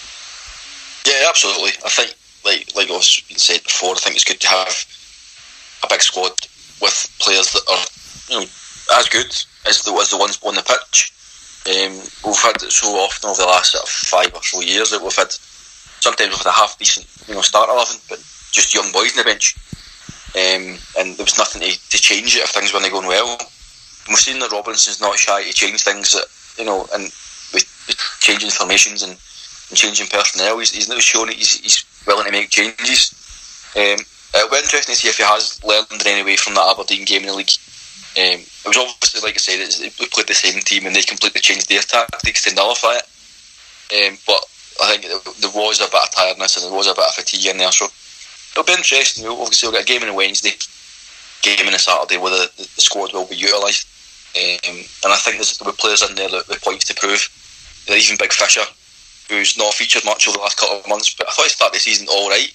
Yeah, absolutely. I think, like was been said before, I think it's good to have a big squad with players that are as good as the ones on the pitch. We've had it so often over the last sort of 5 or so years that we've had a half decent start 11, but just young boys on the bench, and there was nothing to change it if things weren't going well. And we've seen that Robinson's not shy to change things, and with changing formations and changing personnel. He's now shown he's willing to make changes. It'll be interesting to see if he has learned in any way from that Aberdeen game in the league. It was obviously, like I said, we played the same team and they completely changed their tactics to nullify it. But I think there was a bit of tiredness and there was a bit of fatigue in there. So it'll be interesting. Obviously, we'll get a game on a Wednesday, game on a Saturday where the squad will be utilised. And I think there'll be players in there with points to prove. Even Big Fisher, who's not featured much over the last couple of months, but I thought he started the season alright.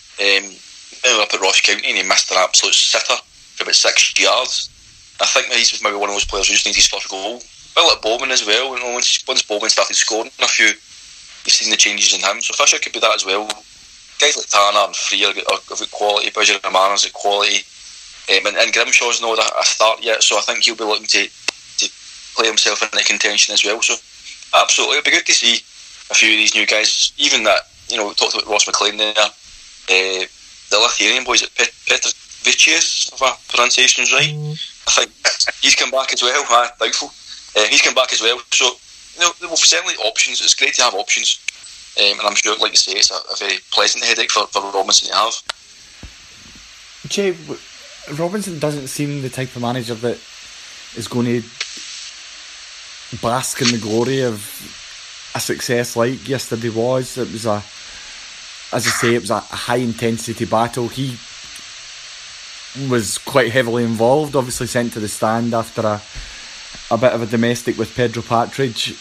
Up at Ross County and he missed an absolute sitter for about 6 yards. I think that he's maybe one of those players who just needs his first goal. Well, like Bowman as well. Once Bowman started scoring a few, you've seen the changes in him. So Fisher could be that as well. Guys like Tanner and Freer have got quality. Bridget Romana's got quality, and Grimshaw's not a start yet. So I think he'll be looking to play himself into contention as well. So absolutely, it'll be good to see a few of these new guys. Even that, we talked about Ross McLean there. The Lithuanian boys at Petrovicius, if my pronunciation is right. I think he's come back as well. Doubtful. He's come back as well. So, we've certainly options. It's great to have options. And I'm sure, like you say, it's a very pleasant headache for Robinson to have. Jay, Robinson doesn't seem the type of manager that is going to bask in the glory of a success like yesterday was. It was a as I say, it was a high intensity battle. He was quite heavily involved, obviously sent to the stand after a bit of a domestic with Pedro Partridge.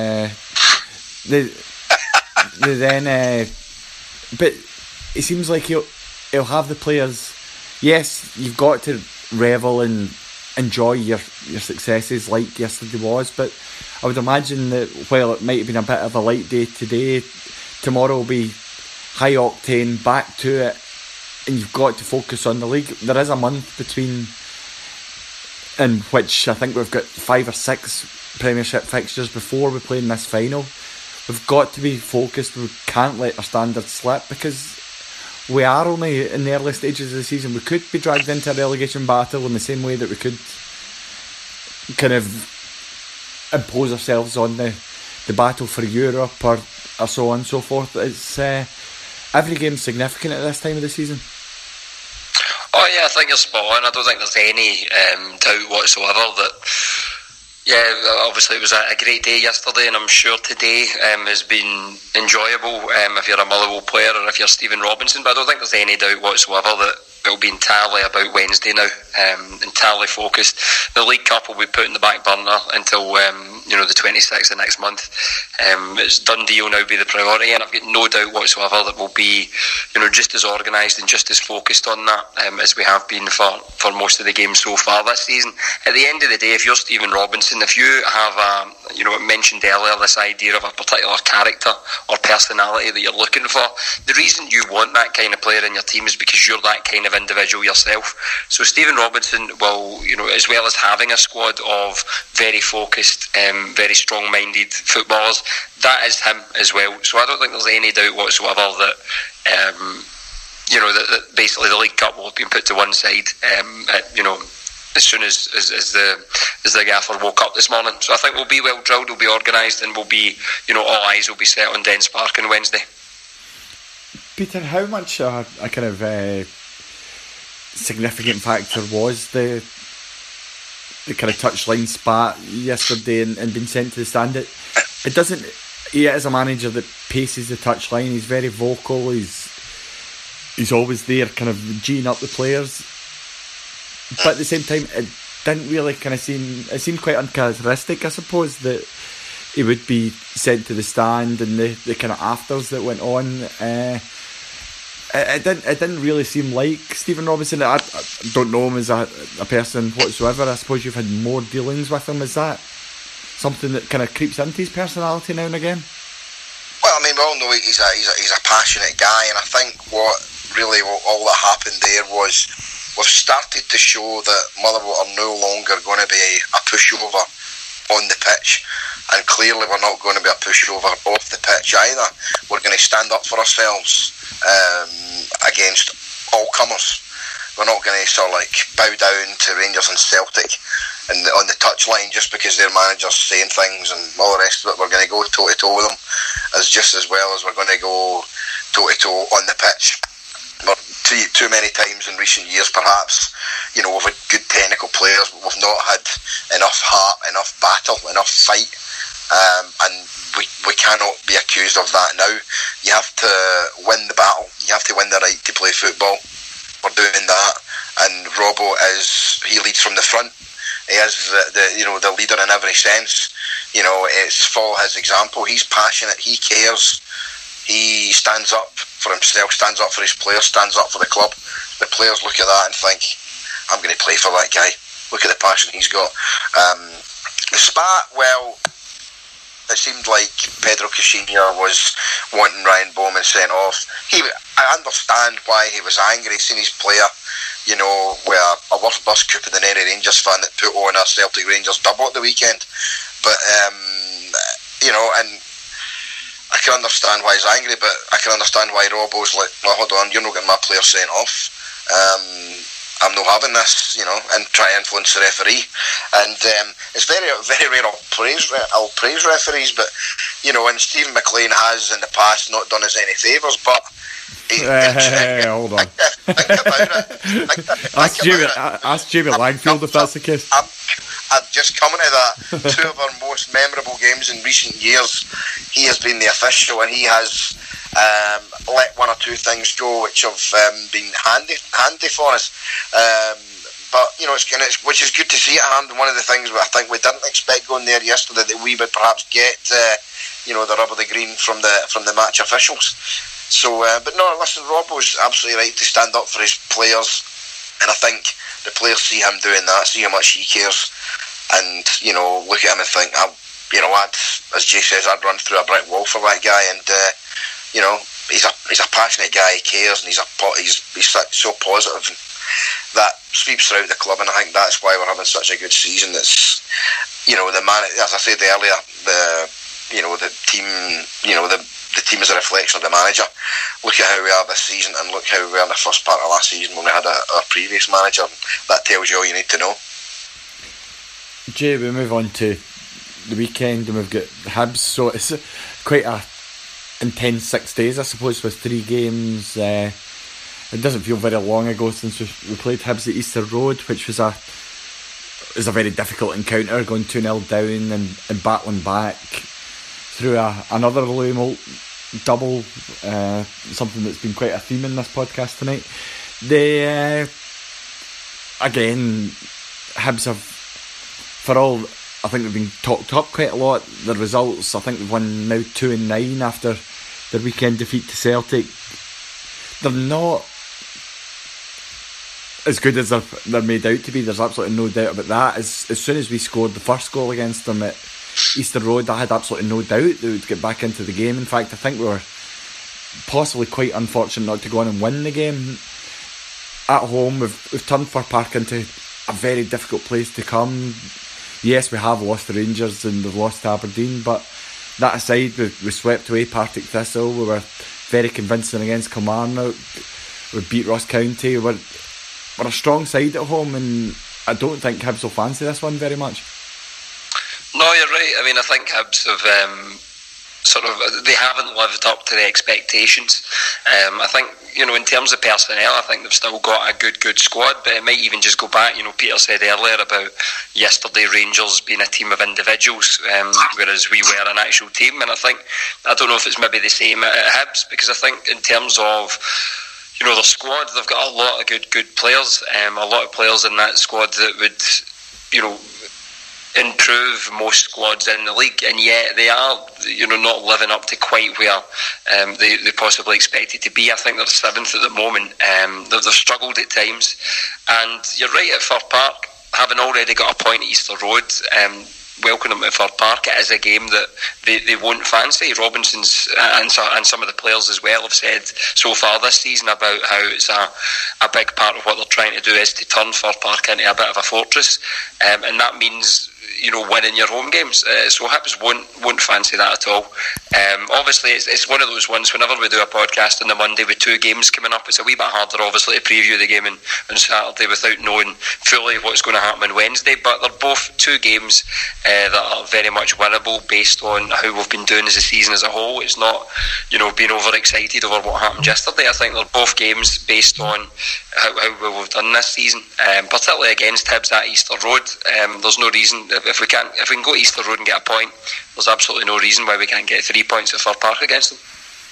But it seems like he'll have the players. Yes, you've got to revel and enjoy your successes like yesterday was, but I would imagine that while it might have been a bit of a light day today, tomorrow will be high octane, back to it, and you've got to focus on the league. There is a month between, in which I think we've got 5 or 6 Premiership fixtures before we play in this final. We've got to be focused. We can't let our standards slip, because we are only in the early stages of the season. We could be dragged into a relegation battle in the same way that we could kind of impose ourselves on the battle for Europe or so on and so forth. It's every game's significant at this time of the season. Oh yeah, I think you're spot on. I don't think there's any doubt whatsoever that, yeah, obviously it was a great day yesterday, and I'm sure today has been enjoyable if you're a Motherwell player or if you're Stephen Robinson, but I don't think there's any doubt whatsoever that it'll be entirely about Wednesday now, entirely focused. The League Cup will be put in the back burner until the 26th of next month. It's done deal now, be the priority, and I've got no doubt whatsoever that we'll be just as organised and just as focused on that as we have been for most of the games so far this season. At the end of the day, if you're Stephen Robinson, if you have I mentioned earlier this idea of a particular character or personality that you're looking for, the reason you want that kind of player in your team is because you're that kind of individual yourself. So Stephen Robinson will, as well as having a squad of very focused, very strong-minded footballers, that is him as well. So I don't think there's any doubt whatsoever that that basically the League Cup will have been put to one side as soon as the gaffer woke up this morning. So I think we'll be well drilled, we'll be organised, and we'll be, all eyes will be set on Dens Park on Wednesday. Peter, how much a kind of significant factor was the kind of touchline spat yesterday and being sent to the stand? It doesn't. He is a manager that paces the touchline. He's very vocal. He's always there, kind of geeing up the players. But at the same time, it didn't really kind of seem. It seemed quite uncharacteristic, I suppose, that he would be sent to the stand and the kind of afters that went on. It didn't really seem like Stephen Robinson. I don't know him as a person whatsoever. I suppose you've had more dealings with him. Is that something that kind of creeps into his personality now and again? Well, I mean, we all know he's a passionate guy, and I think what really all that happened there was we've started to show that Motherwell are no longer going to be a pushover on the pitch, and clearly we're not going to be a pushover off the pitch either. We're going to stand up for ourselves against all comers. We're not going to sort of like bow down to Rangers and Celtic and on the touchline just because their manager's saying things and all the rest of it. We're going to go toe to toe with them just as well as we're going to go toe to toe on the pitch. But too many times in recent years, perhaps, we've had good technical players, but we've not had enough heart, enough battle, enough fight, and we cannot be accused of that now. You have to win the battle. You have to win the right to play football. We're doing that, and Robbo he leads from the front. He is the leader in every sense. It's follow his example. He's passionate. He cares. He stands up for himself, stands up for his players, stands up for the club. The players look at that and think, I'm going to play for that guy. Look at the passion he's got. The spat, well, it seemed like Pedro Caixinha was wanting Ryan Bowman sent off. I understand why he was angry, seeing his player, with a worse bus coup than any Rangers fan that put on a Celtic Rangers double at the weekend. But, and I can understand why he's angry, but I can understand why Robbo's like, well, hold on, you're not getting my player sent off. I'm not having this, and try to influence the referee. And it's very, very rare I'll praise referees, but, and Stephen McLean has in the past not done us any favours, but hold on. Think about it. Ask Jamie Langfield if that's the case. I'm just coming to that. 2 of our most memorable games in recent years, he has been the official, and he has let one or two things go which have been handy for us. But it's which is good to see at hand. One of the things I think we didn't expect going there yesterday, that we would perhaps get the rub of the green from the match officials. So, but no, listen, Robbo's absolutely right to stand up for his players, and I think the players see him doing that, see how much he cares, and look at him and think, as Jay says, I'd run through a brick wall for that guy, and he's a passionate guy. He cares, and he's so positive, and that sweeps throughout the club. And I think that's why we're having such a good season. It's the man, as I said earlier, the team, the team is a reflection of the manager. Look at how we are this season, and look how we were in the first part of last season when we had our previous manager. That tells you all you need to know. Jay, we move on to the weekend, and we've got Hibs, so it's quite a intense 6 days, I suppose, with 3 games. It doesn't feel very long ago since we played Hibs at Easter Road, which was a very difficult encounter, going 2-0 down and battling back through another Louis Moult double, something that's been quite a theme in this podcast tonight. Again, Hibs have, for all, I think they've been talked up quite a lot. The results, I think they've won now 2-9 after their weekend defeat to Celtic. They're not as good as they're made out to be. There's absolutely no doubt about that. As soon as we scored the first goal against them at Easter Road, I had absolutely no doubt they would get back into the game. In fact, I think we were possibly quite unfortunate not to go on and win the game. At home, we've turned Fir Park into a very difficult place to come. Yes, we have lost the Rangers and we've lost Aberdeen, but that aside, we swept away Partick Thistle. We were very convincing against Kilmarnock. We beat Ross County. We're a strong side at home, and I don't think Hibs will fancy this one very much. No, you're right. I mean, I think Hibs have they haven't lived up to the expectations. I think, in terms of personnel, I think they've still got a good squad, but it might even just go back. Peter said earlier about yesterday Rangers being a team of individuals, whereas we were an actual team. And I don't know if it's maybe the same at Hibs, because I think in terms of their squad, they've got a lot of good players, a lot of players in that squad that would improve most squads in the league, and yet they are not living up to quite where they possibly expected to be. I think they're 7th at the moment. They've struggled at times, and you're right, at Fir Park, having already got a point at Easter Road, welcome them to Fir Park. It is a game that they won't fancy. Robinson's and some of the players as well have said so far this season about how it's a big part of what they're trying to do is to turn Fir Park into a bit of a fortress, and that means winning your home games. So Hibs won't fancy that at all. Obviously, it's one of those ones, whenever we do a podcast on the Monday with 2 games coming up, it's a wee bit harder, obviously, to preview the game on Saturday without knowing fully what's going to happen on Wednesday. But they're both 2 games that are very much winnable based on how we've been doing as a season as a whole. It's not, being overexcited over what happened yesterday. I think they're both games based on how well we've done this season, particularly against Hibs at Easter Road. There's no reason, if we can go to Easter Road and get a point, there's absolutely no reason why we can't get 3 points at Fir Park against them.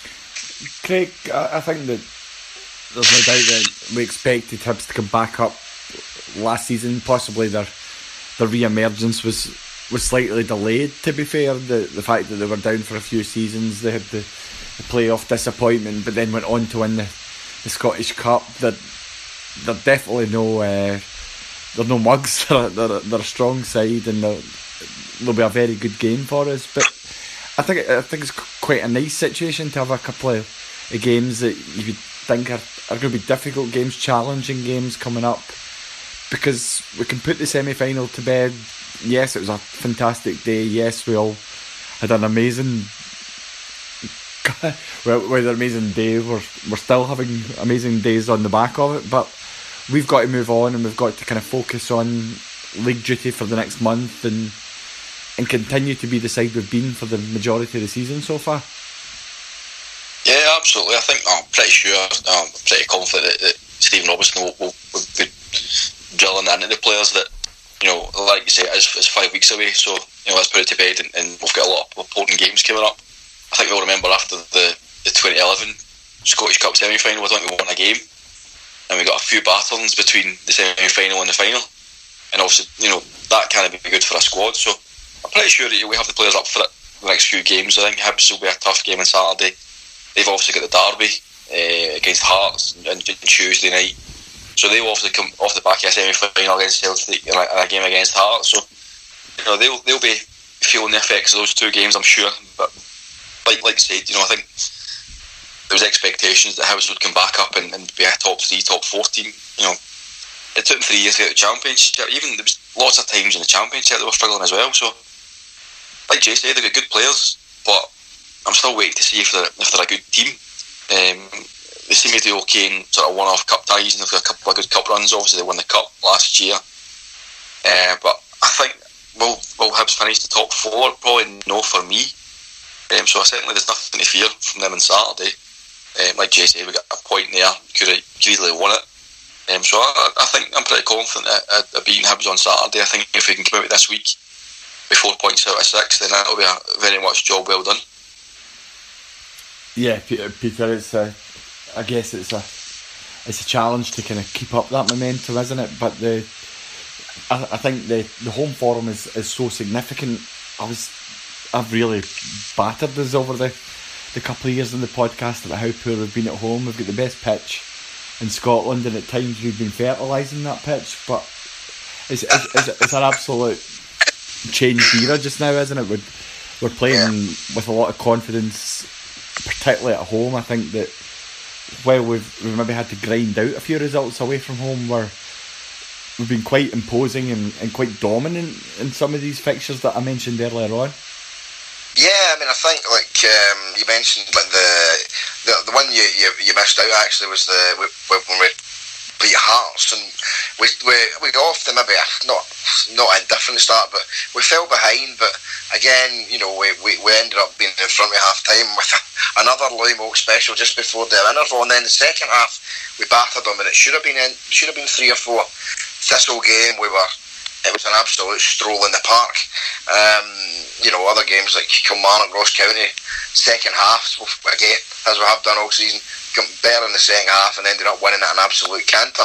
Craig, I think that there's no doubt that we expected Hibs to come back up last season. Possibly their re-emergence was slightly delayed, to be fair. The fact that they were down for a few seasons, they had the playoff disappointment, but then went on to win the Scottish Cup. They're definitely they're no mugs. They're a strong side, and they'll be a very good game for us. But I think it's quite a nice situation to have a couple of games that you would think are going to be difficult games, challenging games coming up, because we can put the semi-final to bed. Yes, it was a fantastic day. Yes, we all had an amazing day. We're still having amazing days on the back of it, but we've got to move on, and we've got to kind of focus on league duty for the next month and continue to be the side we've been for the majority of the season so far. Yeah, absolutely. I think I'm pretty sure, I'm pretty confident that Stephen Robinson will be drilling into the players that, like you say, it's 5 weeks away, so let's put it to bed, and we've got a lot of important games coming up. I think we'll remember after the the 2011 Scottish Cup semi-final. I think we won a game, and we got a few batterings between the semi-final and the final, and obviously, you know, that kind of be good for a squad. So I'm pretty sure that we have the players up for it the next few games. I think Hibs will be a tough game on Saturday. They've obviously got the derby against Hearts on Tuesday night, so they will obviously come off the back of a semi-final against Celtic and a game against Hearts. So, you know, they'll be feeling the effects of those two games, I'm sure. But like I said, you know, I think there was expectations that Hibs would come back up and be a top 3, top 4 team. You know, it took them 3 years to get the Championship. Even there was lots of times in the Championship they were struggling as well. So, like Jay said, they've got good players, but I'm still waiting to see if they're a good team. They seem to do okay in sort of one-off cup ties, and they've got a couple of good cup runs. Obviously, they won the cup last year. But I think will Hibs finish the top 4? Probably no for me. So certainly there's nothing to fear from them on Saturday. Like Jay said, we got a point there. Could easily won it. So I think I'm pretty confident at beating Hibs on Saturday. I think if we can come out this week with 4 points out of 6, then that'll be a very much job well done. Yeah, Peter, I guess it's a challenge to kind of keep up that momentum, isn't it? But I think the home form is so significant. I've really battered us over the couple of years in the podcast about how poor we've been at home. We've got the best pitch in Scotland, and at times we've been fertilising that pitch. But it's an absolute changed era just now, isn't it? We're playing with a lot of confidence, particularly at home. I think that while we've maybe had to grind out a few results away from home, we've been quite imposing and quite dominant in some of these fixtures that I mentioned earlier on. Yeah, I mean, I think like you mentioned, like the one you missed out actually was when we beat Hearts, and we often maybe not indifferent start, but we fell behind. But again, you know, we ended up being in front of half time with another Louis Moulton special just before the interval, and then the second half we battered them, and it should have been 3 or 4. Thistle game, it was an absolute stroll in the park. You know, other games like Kilmarnock, Ross County, second half, again, as we have done all season, got better in the second half and ended up winning at an absolute canter.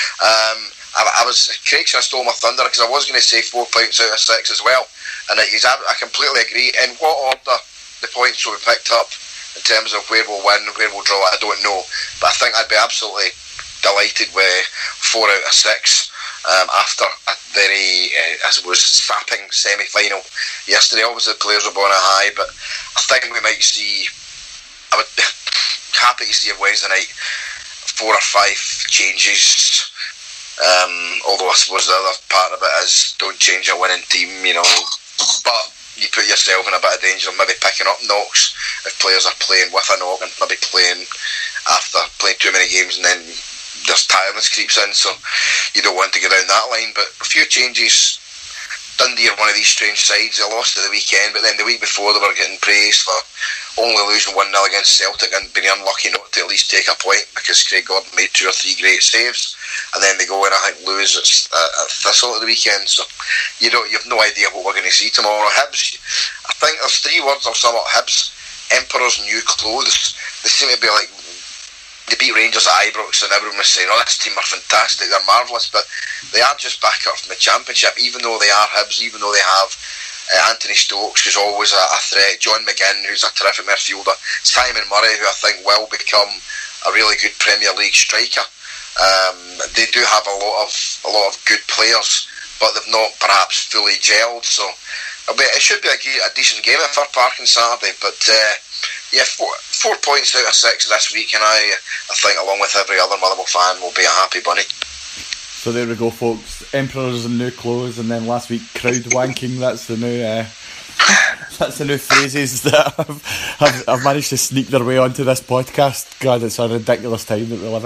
Craig stole my thunder, because I was going to say 4 points out of 6 as well, and I completely agree. In what order the points will be picked up in terms of where we'll win, where we'll draw, I don't know, but I think I'd be absolutely delighted with 4 out of 6. After a very, I suppose, sapping semi-final yesterday. Obviously the players were born a high, but I think we might see, I would be happy to see a Wednesday night 4 or 5 changes, although I suppose the other part of it is don't change a winning team, you know, but you put yourself in a bit of danger of maybe picking up knocks if players are playing with a knock and maybe playing after playing too many games, and then there's tiredness creeps in, so you don't want to go down that line. But a few changes. Dundee are one of these strange sides. They lost at the weekend, but then the week before they were getting praised for only losing 1-0 against Celtic and being unlucky not to at least take a point because Craig Gordon made 2 or 3 great saves, and then they go in, I think, lose at Thistle at the weekend. So you have no idea what we're going to see tomorrow. Hibs, I think there's 3 words I'll sum up Hibs: Emperor's new clothes. They seem to be like, they beat Rangers at Ibrox and everyone was saying, oh, this team are fantastic, they're marvellous, but they are just back up from the Championship, even though they are Hibs, even though they have Anthony Stokes, who's always a threat, John McGinn, who's a terrific midfielder, Simon Murray, who I think will become a really good Premier League striker. They do have a lot of good players, but they've not perhaps fully gelled, so it should be a decent game at Fir Park on Saturday. But yeah, 4 points out of 6 this week, and I think, along with every other Motherwell fan, will be a happy bunny. So there we go, folks. Emperors in new clothes, and then last week crowd wanking. That's the new phrases that have managed to sneak their way onto this podcast. God, it's a ridiculous time that we live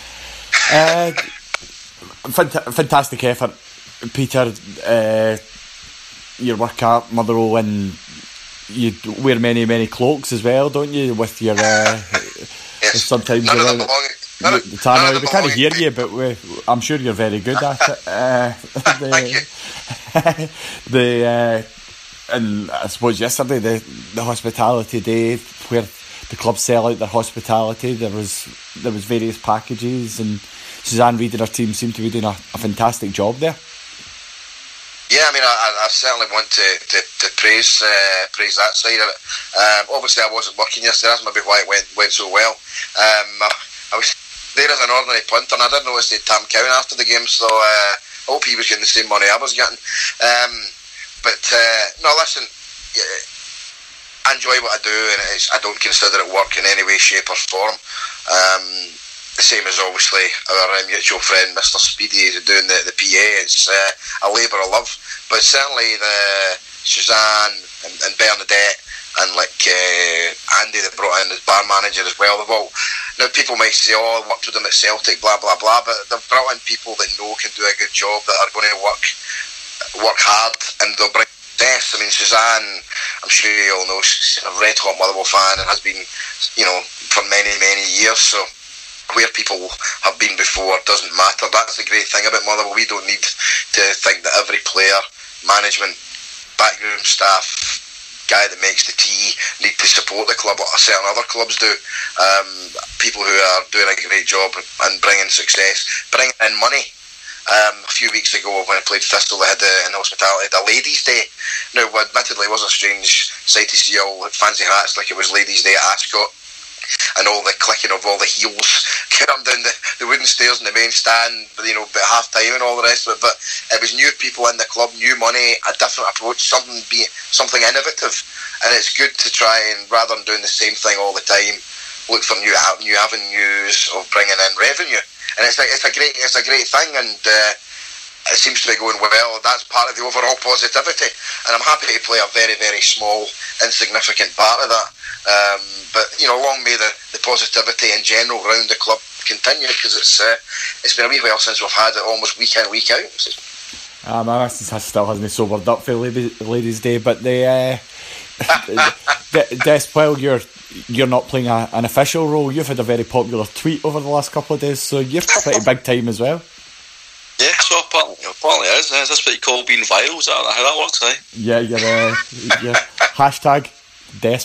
in. Fantastic effort, Peter. Your work at Motherwell, and you wear many cloaks as well, don't you? With your yes. Sometimes none of them belong. We can't hear you, but I'm sure you're very good at it. Thank you. And I suppose yesterday the hospitality day where the club sell out their hospitality. There was various packages, and Suzanne Reid and her team seemed to be doing a fantastic job there. Yeah, I mean, I certainly want to praise that side of it. Obviously, I wasn't working yesterday. That's maybe why it went so well. I was there as an ordinary punter, and I didn't notice they'd Tam Cowan after the game, so I hope he was getting the same money I was getting. No, listen, I enjoy what I do, and I don't consider it work in any way, shape or form. The same as obviously our mutual friend Mr. Speedy doing the PA. It's a labour of love, but certainly the Suzanne and Bernadette and Andy that brought in as bar manager as well. Now people might say, "Oh, I worked with them at Celtic, blah blah blah," but they've brought in people that can do a good job, that are going to work hard, and they'll bring success. I mean, Suzanne, I'm sure you all know, she's a red hot Motherwell fan and has been, for many years. So where people have been before doesn't matter. That's the great thing about Motherwell. We don't need to think that every player, management, backroom staff, guy that makes the tea need to support the club like certain other clubs do. People who are doing a great job and bringing success, bringing in money. A few weeks ago when I played Thistle, they had in hospitality the Ladies' Day. Now, admittedly, it was a strange sight to see all fancy hats like it was Ladies' Day at Ascot, and all the clicking of all the heels coming down the wooden stairs in the main stand, about half time and all the rest of it. But it was new people in the club, new money, a different approach, something innovative. And it's good to try and, rather than doing the same thing all the time, look for new avenues of bringing in revenue. And it's a great thing, and it seems to be going well. That's part of the overall positivity, and I'm happy to play a very, very small, insignificant part of that. But long may the positivity in general round the club continue, because it's been a wee while since we've had it almost week in, week out. My missus still hasn't sobered up for Ladies' Day, but Des, while you're not playing an official role, you've had a very popular tweet over the last couple of days, so you're pretty big time as well. Yeah, so apparently it is. Is this what you call being viral? Is that how that works, eh? Yeah, you're hashtag Desp.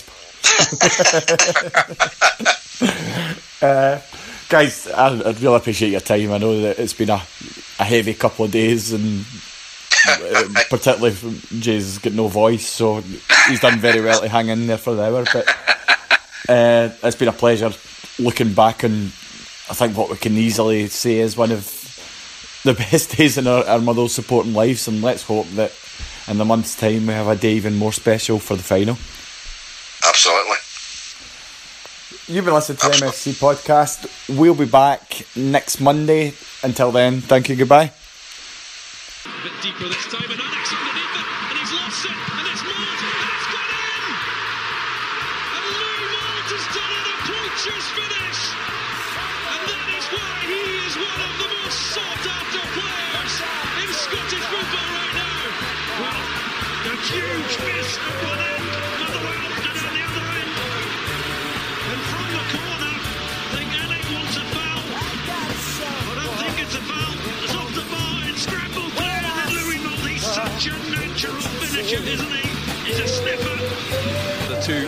Guys, I really appreciate your time. I know that it's been a heavy couple of days, and particularly Jay's got no voice, so he's done very well to hang in there for the hour. But it's been a pleasure looking back, and I think what we can easily say is one of the best days in our Motherwell supporting lives, and let's hope that in the month's time we have a day even more special for the final. Absolutely. You've been listening to the MFC podcast. We'll be back next Monday. Until then, thank you, goodbye. A bit deeper this time, and Alex underneath it, and he's lost it, and it's Malt, and it's gone in! And Lou Malt has done it, a poacher's finish! And that is why he is one of the most sought-after players in Scottish football right now! Well, a huge miss at one end, Motherwell and at the other end! And from the corner, I think Alec wants a foul. I don't think it's a foul. It's off the bar, it's scrambled there, and then Louis Malt, he's such a natural finisher, isn't he? He's a sniffer. The two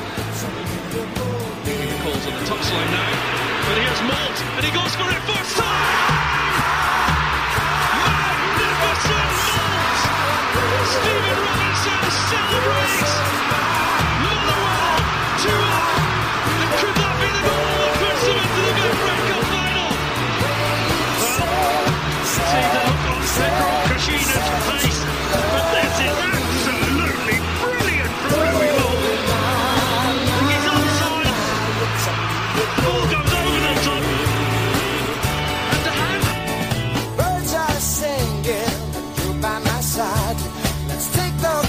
making the calls on the touchline now. But here's Malt, and he goes for it first time! Magnificent Malt! Stephen Robinson celebrates! Motherwell 2-0! And could that be the goal that puts them into the Betfred Cup final? Well, see the look on Pedro Kashina's face, but this is absolutely brilliant from Louis Malt. He's onside. The ball goes over the top. And the hand. Birds are singing, you by my side. Let's take those